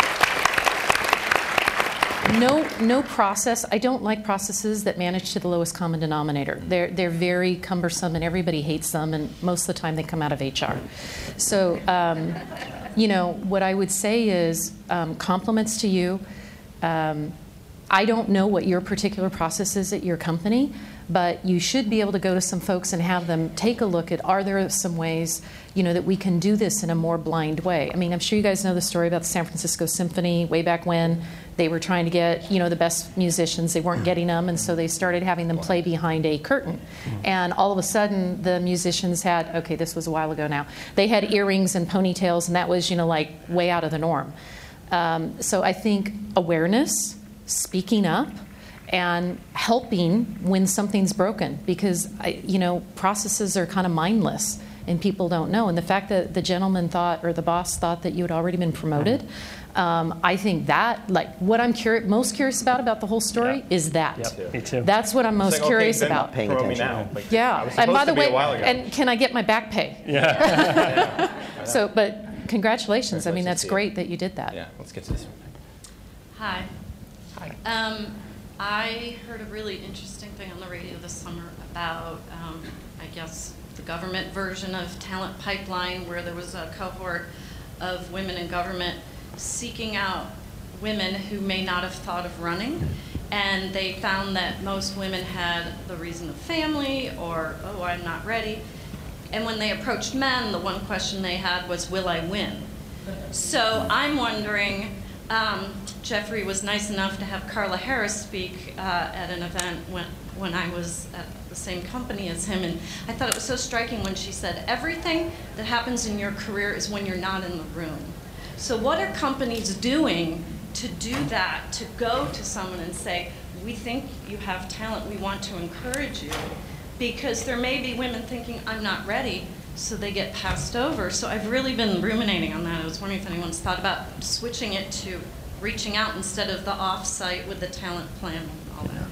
No, no process. I don't like processes that manage to the lowest common denominator. They're they're very cumbersome, and everybody hates them. And most of the time, they come out of H R. So, um, you know, what I would say is um, compliments to you. Um, I don't know what your particular process is at your company, but you should be able to go to some folks and have them take a look at, are there some ways, you know, that we can do this in a more blind way? I mean, I'm sure you guys know the story about the San Francisco Symphony way back when they were trying to get, you know, the best musicians. They weren't getting them, and so they started having them play behind a curtain. And all of a sudden, the musicians had, okay, this was a while ago now, they had earrings and ponytails, and that was, you know, like way out of the norm. Um, so I think awareness, speaking up, and helping when something's broken, because I, you know, processes are kind of mindless and people don't know. And the fact that the gentleman thought, or the boss thought, that you had already been promoted, um, I think that, like, what I'm curi- most curious about about the whole story Yeah. is that. Yep, me too. That's what I'm most It's like, curious okay, then about. Paying promote me attention. now. Like, Yeah, I was and by supposed the to be way, a while ago. and can I get my back pay? Yeah. So, but congratulations. I mean, Congratulations that's to you. great that you did that. Yeah, let's get to this one. Hi. Hi. Um, I heard a really interesting thing on the radio this summer about, um, I guess, the government version of Talent Pipeline, where there was a cohort of women in government seeking out women who may not have thought of running. And they found that most women had the reason of family or, oh, I'm not ready. And when they approached men, the one question they had was, will I win? So I'm wondering, um, Jeffrey was nice enough to have Carla Harris speak uh, at an event when, when I was at the same company as him. And I thought it was so striking when she said, everything that happens in your career is when you're not in the room. So what are companies doing to do that, to go to someone and say, we think you have talent, we want to encourage you? Because there may be women thinking, I'm not ready, so they get passed over. So I've really been ruminating on that. I was wondering if anyone's thought about switching it to reaching out instead of the off-site with the talent plan and all that.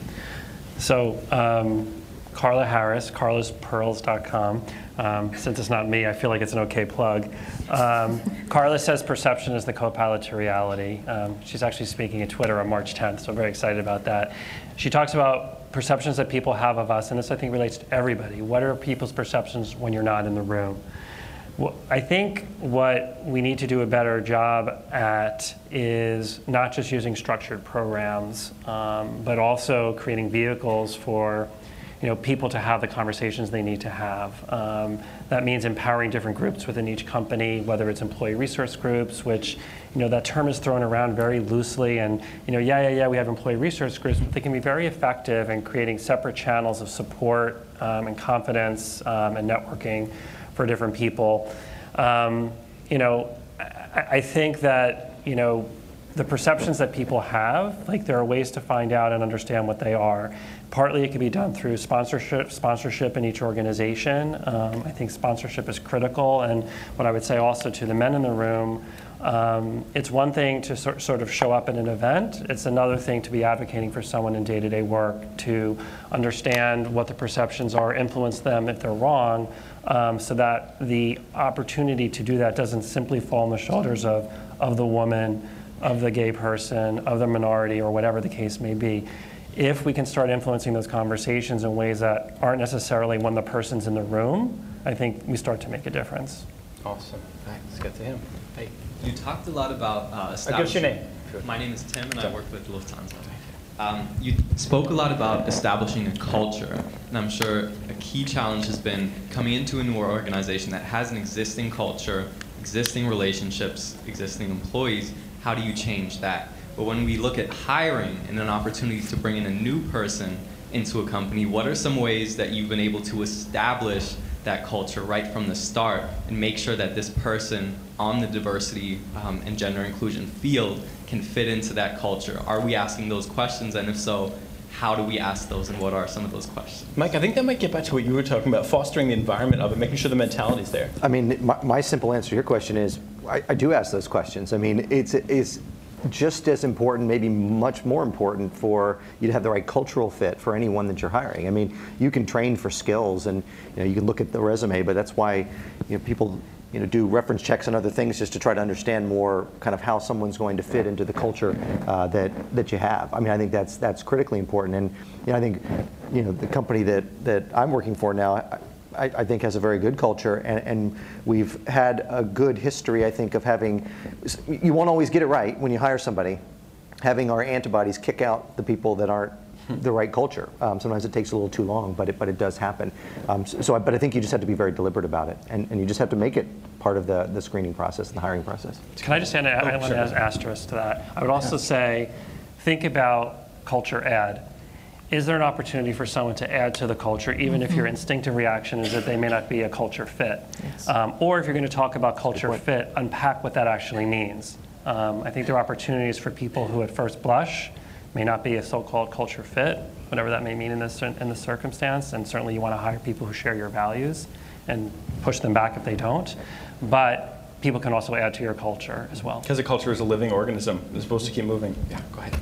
So um, Carla Harris, carlas pearls dot com. Um, since it's not me, I feel like it's an okay plug. Um, Carla says perception is the co-pilot to reality. Um, she's actually speaking at Twitter on March tenth, so I'm very excited about that. She talks about perceptions that people have of us, and this I think relates to everybody. What are people's perceptions when you're not in the room? Well, I think what we need to do a better job at is not just using structured programs, um, but also creating vehicles for you know, people to have the conversations they need to have. Um, that means empowering different groups within each company, whether it's employee resource groups, which, you know, that term is thrown around very loosely, and, you know, yeah, yeah, yeah, we have employee resource groups, but they can be very effective in creating separate channels of support um, and confidence um, and networking for different people. Um, you know, I, I think that, you know, the perceptions that people have, like there are ways to find out and understand what they are. Partly it can be done through sponsorship, sponsorship in each organization. Um, I think sponsorship is critical, and what I would say also to the men in the room, um, it's one thing to sort, sort of show up at an event. It's another thing to be advocating for someone in day-to-day work, to understand what the perceptions are, influence them if they're wrong, um, so that the opportunity to do that doesn't simply fall on the shoulders of, of the woman, of the gay person, of the minority, or whatever the case may be. If we can start influencing those conversations in ways that aren't necessarily when the person's in the room, I think we start to make a difference. Awesome. All right, let's get to him. Hey, you talked a lot about uh, establishing... Give us your name. Sure. My name is Tim, and I work with Lufthansa. Um, you spoke a lot about establishing a culture, and I'm sure a key challenge has been coming into a new organization that has an existing culture, existing relationships, existing employees. How do you change that? But when we look at hiring and an opportunity to bring in a new person into a company, what are some ways that you've been able to establish that culture right from the start and make sure that this person on the diversity um, and gender inclusion field can fit into that culture? Are we asking those questions, and if so, how do we ask those, and what are some of those questions? Mike, I think that might get back to what you were talking about, fostering the environment of it, making sure the mentality's there. I mean, my, my simple answer to your question is, I, I do ask those questions. I mean, it's, it's just as important, maybe much more important, for you to have the right cultural fit for anyone that you're hiring. I mean, you can train for skills, and you know, you can look at the resume, but that's why you know, people you know, do reference checks and other things just to try to understand more kind of how someone's going to fit into the culture uh, that that you have. I mean, I think that's that's critically important, and you know, I think you know the company that that I'm working for now, I, I think has a very good culture, and, and we've had a good history, I think, of having. You won't always get it right when you hire somebody, having our antibodies kick out the people that aren't the right culture. Um, sometimes it takes a little too long, but it, but it does happen. Um, so, so I, but I think you just have to be very deliberate about it, and, and you just have to make it part of the, the screening process and the hiring process. Can I just add, I want to add an asterisk to that? I would also say, think about culture add. Is there an opportunity for someone to add to the culture, even mm-hmm. if your instinctive reaction is that they may not be a culture fit? Yes. Um, or if you're going to talk about culture fit, unpack what that actually means. Um, I think there are opportunities for people who at first blush may not be a so-called culture fit, whatever that may mean in this in this circumstance, and certainly you want to hire people who share your values and push them back if they don't. But people can also add to your culture as well. Because a culture is a living organism. It's supposed to keep moving. Yeah, go ahead.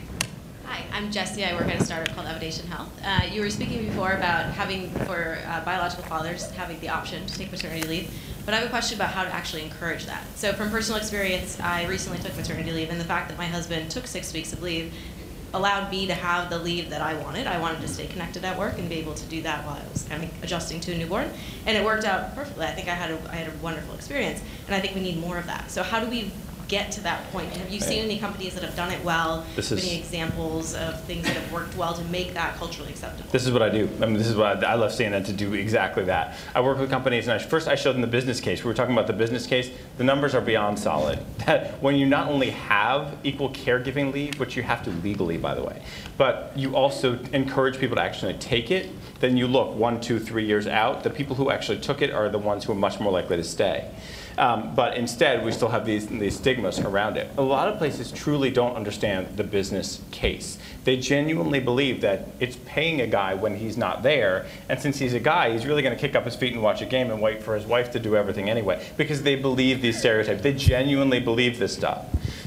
Hi, I'm Jessie. I work at a startup called Evidation Health. Uh, you were speaking before about having, for uh, biological fathers, having the option to take maternity leave. But I have a question about how to actually encourage that. So from personal experience, I recently took maternity leave, and the fact that my husband took six weeks of leave allowed me to have the leave that I wanted. I wanted to stay connected at work and be able to do that while I was kind of adjusting to a newborn. And it worked out perfectly. I think I had a, I had a wonderful experience, and I think we need more of that. So how do we get to that point? Have you seen any companies that have done it well? This is- Any examples of things that have worked well to make that culturally acceptable? This is what I do. I mean, this is what I, I love C N N to do exactly that. I work with companies, and I, first I showed them the business case. We were talking about the business case. The numbers are beyond solid. That when you not only have equal caregiving leave, which you have to legally, by the way, but you also encourage people to actually take it, then you look one, two, three years out, the people who actually took it are the ones who are much more likely to stay. Um, but instead, we still have these, these stigmas around it. A lot of places truly don't understand the business case. They genuinely believe that it's paying a guy when he's not there, and since he's a guy, he's really going to kick up his feet and watch a game and wait for his wife to do everything anyway, because they believe these stereotypes. They genuinely believe this stuff.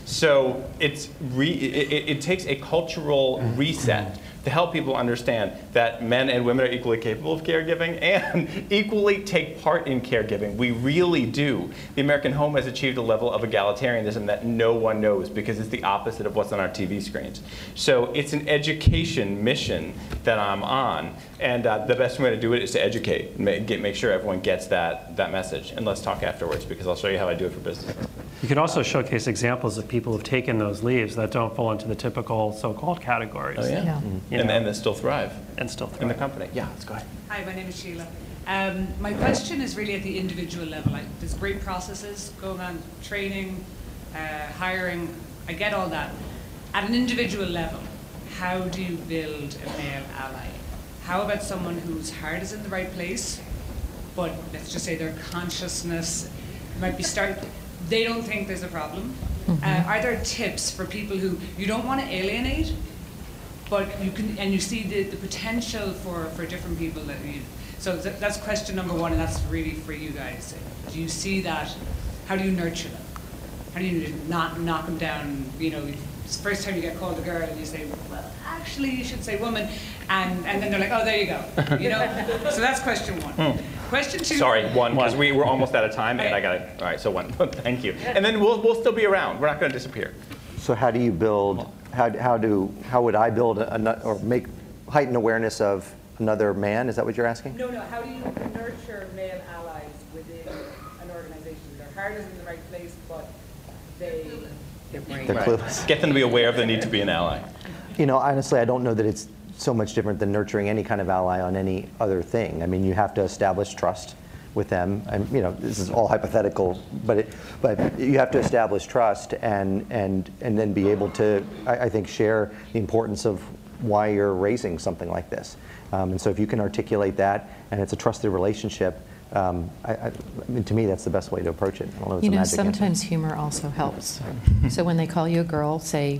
So it's re it, it takes a cultural reset to help people understand that men and women are equally capable of caregiving and equally take part in caregiving. We really do. The American home has achieved a level of egalitarianism that no one knows because it's the opposite of what's on our T V screens. So it's an education mission that I'm on, and uh, the best way to do it is to educate, make, get, make sure everyone gets that, that message. And let's talk afterwards, because I'll show you how I do it for business. You could also showcase examples of people who've taken those leaves that don't fall into the typical so-called categories. Oh, yeah. Yeah. You And, know, and they still thrive and still thrive. in the company. Yeah, let's go ahead. Hi, my name is Sheila. Um, my question is really at the individual level. Like, there's great processes going on, training, uh, hiring. I get all that. At an individual level, how do you build a male ally? How about someone whose heart is in the right place, but let's just say their consciousness might be start. They don't think there's a problem. Mm-hmm. uh, are there tips for people who you don't want to alienate, but you can, and you see the, the potential for, for different people that you, so th that's question number one, and that's really for you guys. Do you see that? How do you nurture them? How do you not knock them down? You know, it's the first time you get called a girl and you say, well, actually you should say woman, and, and then they're like, oh, there you go. You know, so that's question one. Mm. Question two. Sorry, one, because we, we're almost out of time, and I got it. All right, so one. Thank you. And then we'll, we'll still be around. We're not going to disappear. So how do you build, how, how, do, how would I build a, a, or make heightened awareness of another man? Is that what you're asking? No, no. How do you nurture male allies within an organization? Their heart is in the right place, but they... They're right. clueless. Get them to be aware of the need to be an ally. You know, honestly, I don't know that it's so much different than nurturing any kind of ally on any other thing. I mean, you have to establish trust with them. And, you know, this is all hypothetical, but it, but you have to establish trust and and and then be able to, I, I think, share the importance of why you're raising something like this. Um, and so, if you can articulate that, and it's a trusted relationship, um, I, I, I mean, to me, that's the best way to approach it. I don't know if it's You a know, magic sometimes answer. humor also helps. So when they call you a girl, say,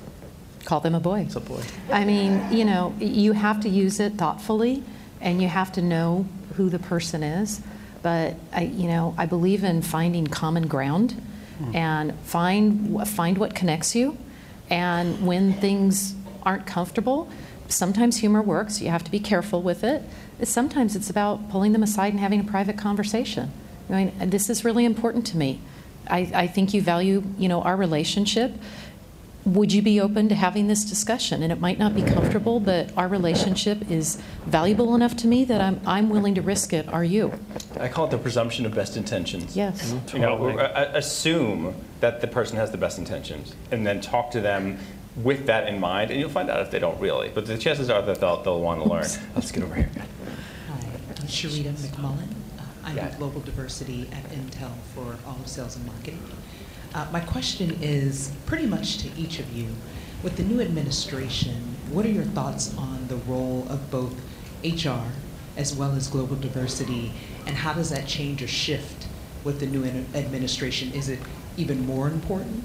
call them a boy. It's a boy. I mean, you know, you have to use it thoughtfully, and you have to know who the person is. But I, you know, I believe in finding common ground, and find find what connects you. And when things aren't comfortable, sometimes humor works. You have to be careful with it. Sometimes it's about pulling them aside and having a private conversation. I mean, this is really important to me. I, I think you value, you know, our relationship. Would you be open to having this discussion? And it might not be comfortable, but our relationship is valuable enough to me that I'm, I'm willing to risk it. Are you? I call it the presumption of best intentions. Yes. You know, uh, assume that the person has the best intentions, and then talk to them with that in mind, and you'll find out if they don't really. But the chances are that they'll, they'll want to learn. Let's get over here. Hi, I'm Sharita McMullen. Uh, I'm Yeah. in Global Diversity at Intel for all of sales and marketing. Uh, my question is pretty much to each of you. With the new administration, what are your thoughts on the role of both H R as well as global diversity, and how does that change or shift with the new administration? Is it even more important,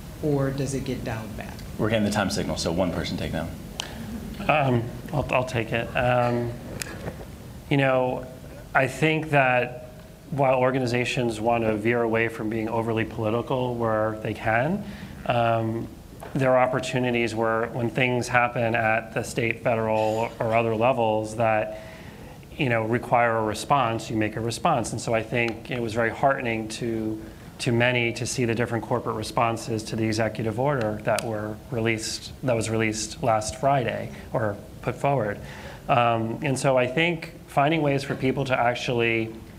or does it get dialed back? We're getting the time signal, so one person take that. Um, I'll, I'll take it. Um, you know, I think that while organizations want to veer away from being overly political where they can, um, there are opportunities where when things happen at the state, federal, or other levels that, you know, require a response, you make a response. And so I think it was very heartening to to many to see the different corporate responses to the executive order that were released, that was released last Friday or put forward. Um, and so I think finding ways for people to actually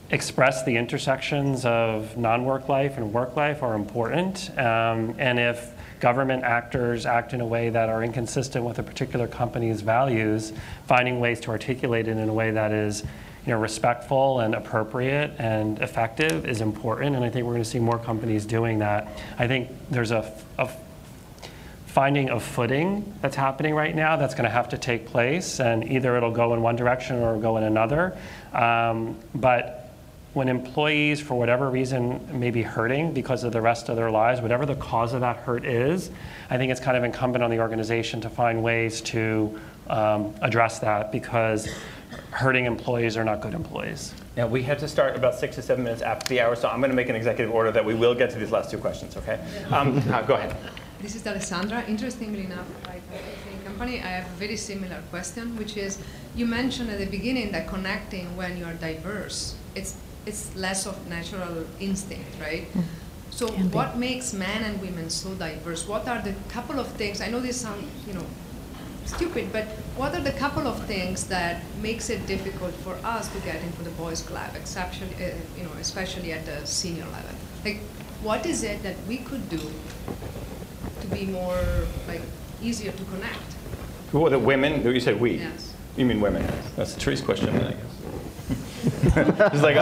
express the intersections of non-work life and work life are important. Um, and if government actors act in a way that are inconsistent with a particular company's values, finding ways to articulate it in a way that is, you know, respectful and appropriate and effective is important. And I think we're going to see more companies doing that. I think there's a, a finding of footing that's happening right now that's going to have to take place, and either it'll go in one direction or go in another. Um, but when employees, for whatever reason, may be hurting because of the rest of their lives, whatever the cause of that hurt is, I think it's kind of incumbent on the organization to find ways to um, address that, because hurting employees are not good employees. Now, we had to start about six to seven minutes after the hour, so I'm going to make an executive order that we will get to these last two questions, okay? Um, uh, go ahead. This is Alessandra. Interestingly enough, like in the company, I have a very similar question, which is, you mentioned at the beginning that connecting when you're diverse, it's it's less of natural instinct, right? So what makes men and women so diverse? What are the couple of things, I know this sounds, you know, stupid, but what are the couple of things that makes it difficult for us to get into the boys' club, especially, uh, you know, especially at the senior level? Like, what is it that we could do to be more, like, easier to connect? Well, the women, you said we. Yes. You mean women. That's Therese's question, I guess. It's like,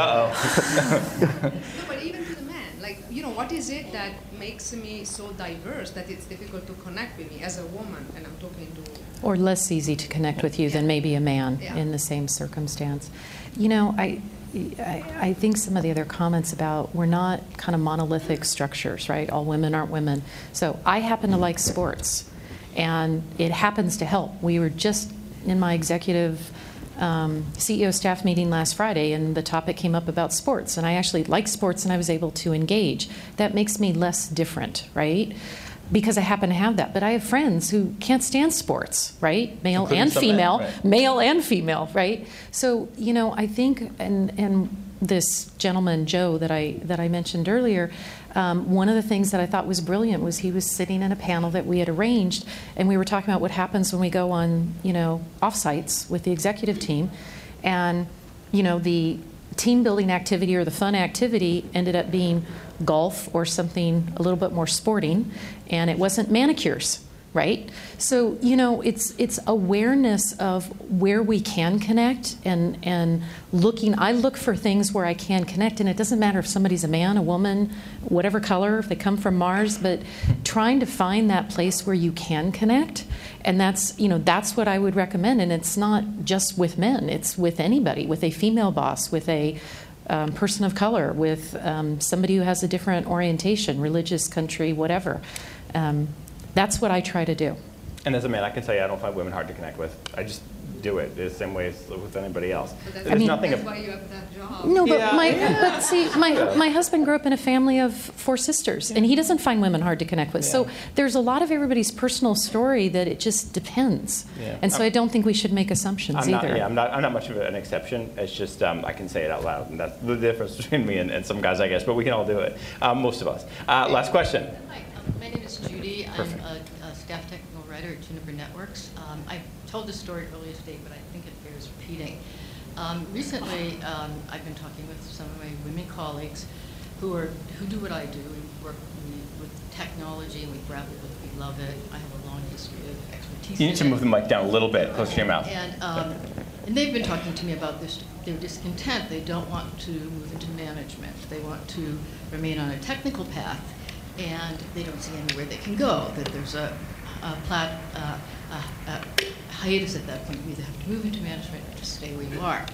uh-oh. No, but even to the men, like, you know, what is it that makes me so diverse that it's difficult to connect with me as a woman, and I'm talking to... Or less easy to connect with you than maybe a man Yeah. in the same circumstance. You know, I, I, I think some of the other comments about we're not kind of monolithic structures, right? All women aren't women. So I happen to like sports, and it happens to help. We were just in my executive um, C E O staff meeting last Friday, and the topic came up about sports, and I actually like sports, and I was able to engage. That makes me less different, right? Because I happen to have that. But I have friends who can't stand sports, right? Male Including and some men, female, right. male and female, right? So, you know, I think, and and this gentleman, Joe, that I that I mentioned earlier, um, one of the things that I thought was brilliant was he was sitting in a panel that we had arranged, and we were talking about what happens when we go on, you know, offsites with the executive team, and, you know, the team building activity or the fun activity ended up being golf or something a little bit more sporting, and it wasn't manicures, right? So, you know, it's it's awareness of where we can connect, and and looking, I look for things where I can connect, and it doesn't matter if somebody's a man, a woman, whatever color, if they come from Mars, but trying to find that place where you can connect. And that's, you know, that's what I would recommend. And it's not just with men, it's with anybody, with a female boss, with a um, person of color, with um, somebody who has a different orientation, religious, country, whatever. Um, that's what I try to do. And as a man, I can tell you I don't find women hard to connect with. I just do it the same way as with anybody else. But that's, There's I mean- nothing that's of, why you have that job. No, but Yeah. my but see, my my husband grew up in a family of four sisters, and he doesn't find women hard to connect with. So Yeah. there's a lot of everybody's personal story that it just depends. Yeah. And so I don't think we should make assumptions I'm not, either. yeah, I'm not, I'm not much of an exception. It's just um, I can say it out loud, and that's the difference between me and, and some guys, I guess. But we can all do it, um, most of us. Uh, last question. Hi, um, my name is Judy. Perfect. I'm a, a staff technical writer at Juniper Networks. Um, I told this story earlier today, but I think it bears repeating. Um, recently, um, I've been talking with some of my women colleagues who are who do what I do. We work we, with technology, and we grapple with it. We love it. I have a long history of expertise. You in need to it. move the mic down a little bit, closer to your mouth. And, um, and they've been talking to me about this, their discontent. They don't want to move into management. They want to remain on a technical path, and they don't see anywhere they can go, that there's a, a, plat, uh, a, a hiatus at that point. You either have to move into management or just stay where you are.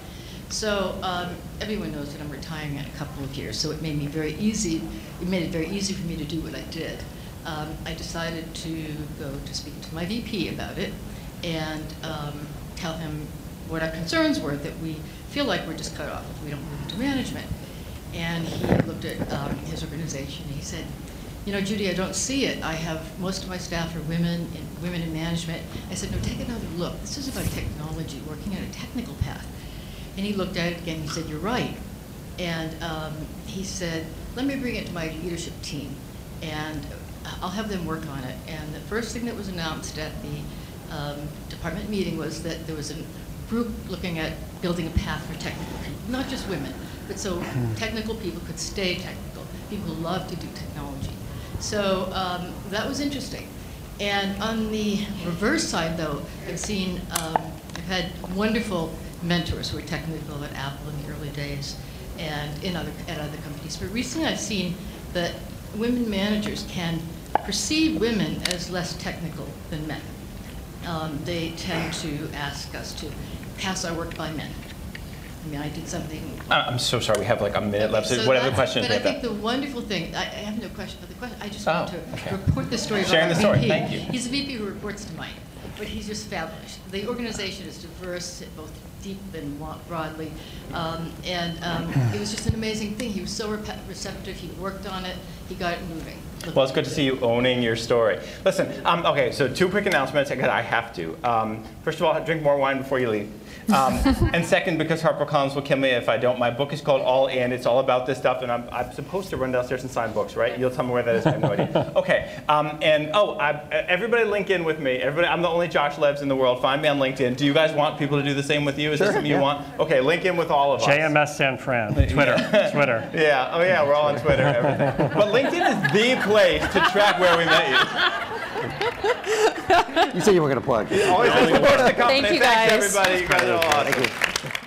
So um, everyone knows that I'm retiring in a couple of years, so it made me very easy, it made it very easy for me to do what I did. Um, I decided to go to speak to my V P about it and um, tell him what our concerns were, that we feel like we're just cut off if we don't move into management. And he looked at um, his organization and he said, you know, Judy, I don't see it. I have, most of my staff are women, in, women in management. I said, no, take another look. This is about technology, working on a technical path. And he looked at it again, he said, you're right. And um, he said, let me bring it to my leadership team, and I'll have them work on it. And the first thing that was announced at the um, department meeting was that there was a group looking at building a path for technical people, not just women, but so technical people could stay technical, people who love to do technology. So um, that was interesting. And on the reverse side, though, I've seen, um, I've had wonderful mentors who were technical at Apple in the early days and in other, at other companies. But recently I've seen that women managers can perceive women as less technical than men. Um, they tend to ask us to pass our work by men. I mean, I did something. I'm so sorry. We have like a minute Okay, left. So so whatever the question is, But I we think have the wonderful thing, I, I have no question for the question. I just Oh, want to okay. report the story Sharing about the our story, V P. thank you. He's a V P who reports to Mike, but he's just fabulous. The organization is diverse, both deep and wa- broadly, um, and um, it was just an amazing thing. He was so rep- receptive. He worked on it. He got it moving. Well, it's good to see you owning your story. Listen, um, okay, so two quick announcements, because I have to. Um, first of all, drink more wine before you leave. Um, and second, because HarperCollins will kill me if I don't, my book is called All In. It's all about this stuff, and I'm, I'm supposed to run downstairs and sign books, right? You'll tell me where that is, I have no idea. Okay, um, and oh, I, everybody link in with me. Everybody, I'm the only Josh Levs in the world. Find me on LinkedIn. Do you guys want people to do the same with you? Is Sure, this something yeah. you want? Okay, link in with all of us. J M S San Fran, Twitter, Twitter. Yeah, oh yeah, we're all on Twitter and everything. But LinkedIn is the place to track where we met you. You said you were going to plug. Always supports the company. Thank you, Thanks, guys. everybody. You guys are all awesome. Thank you.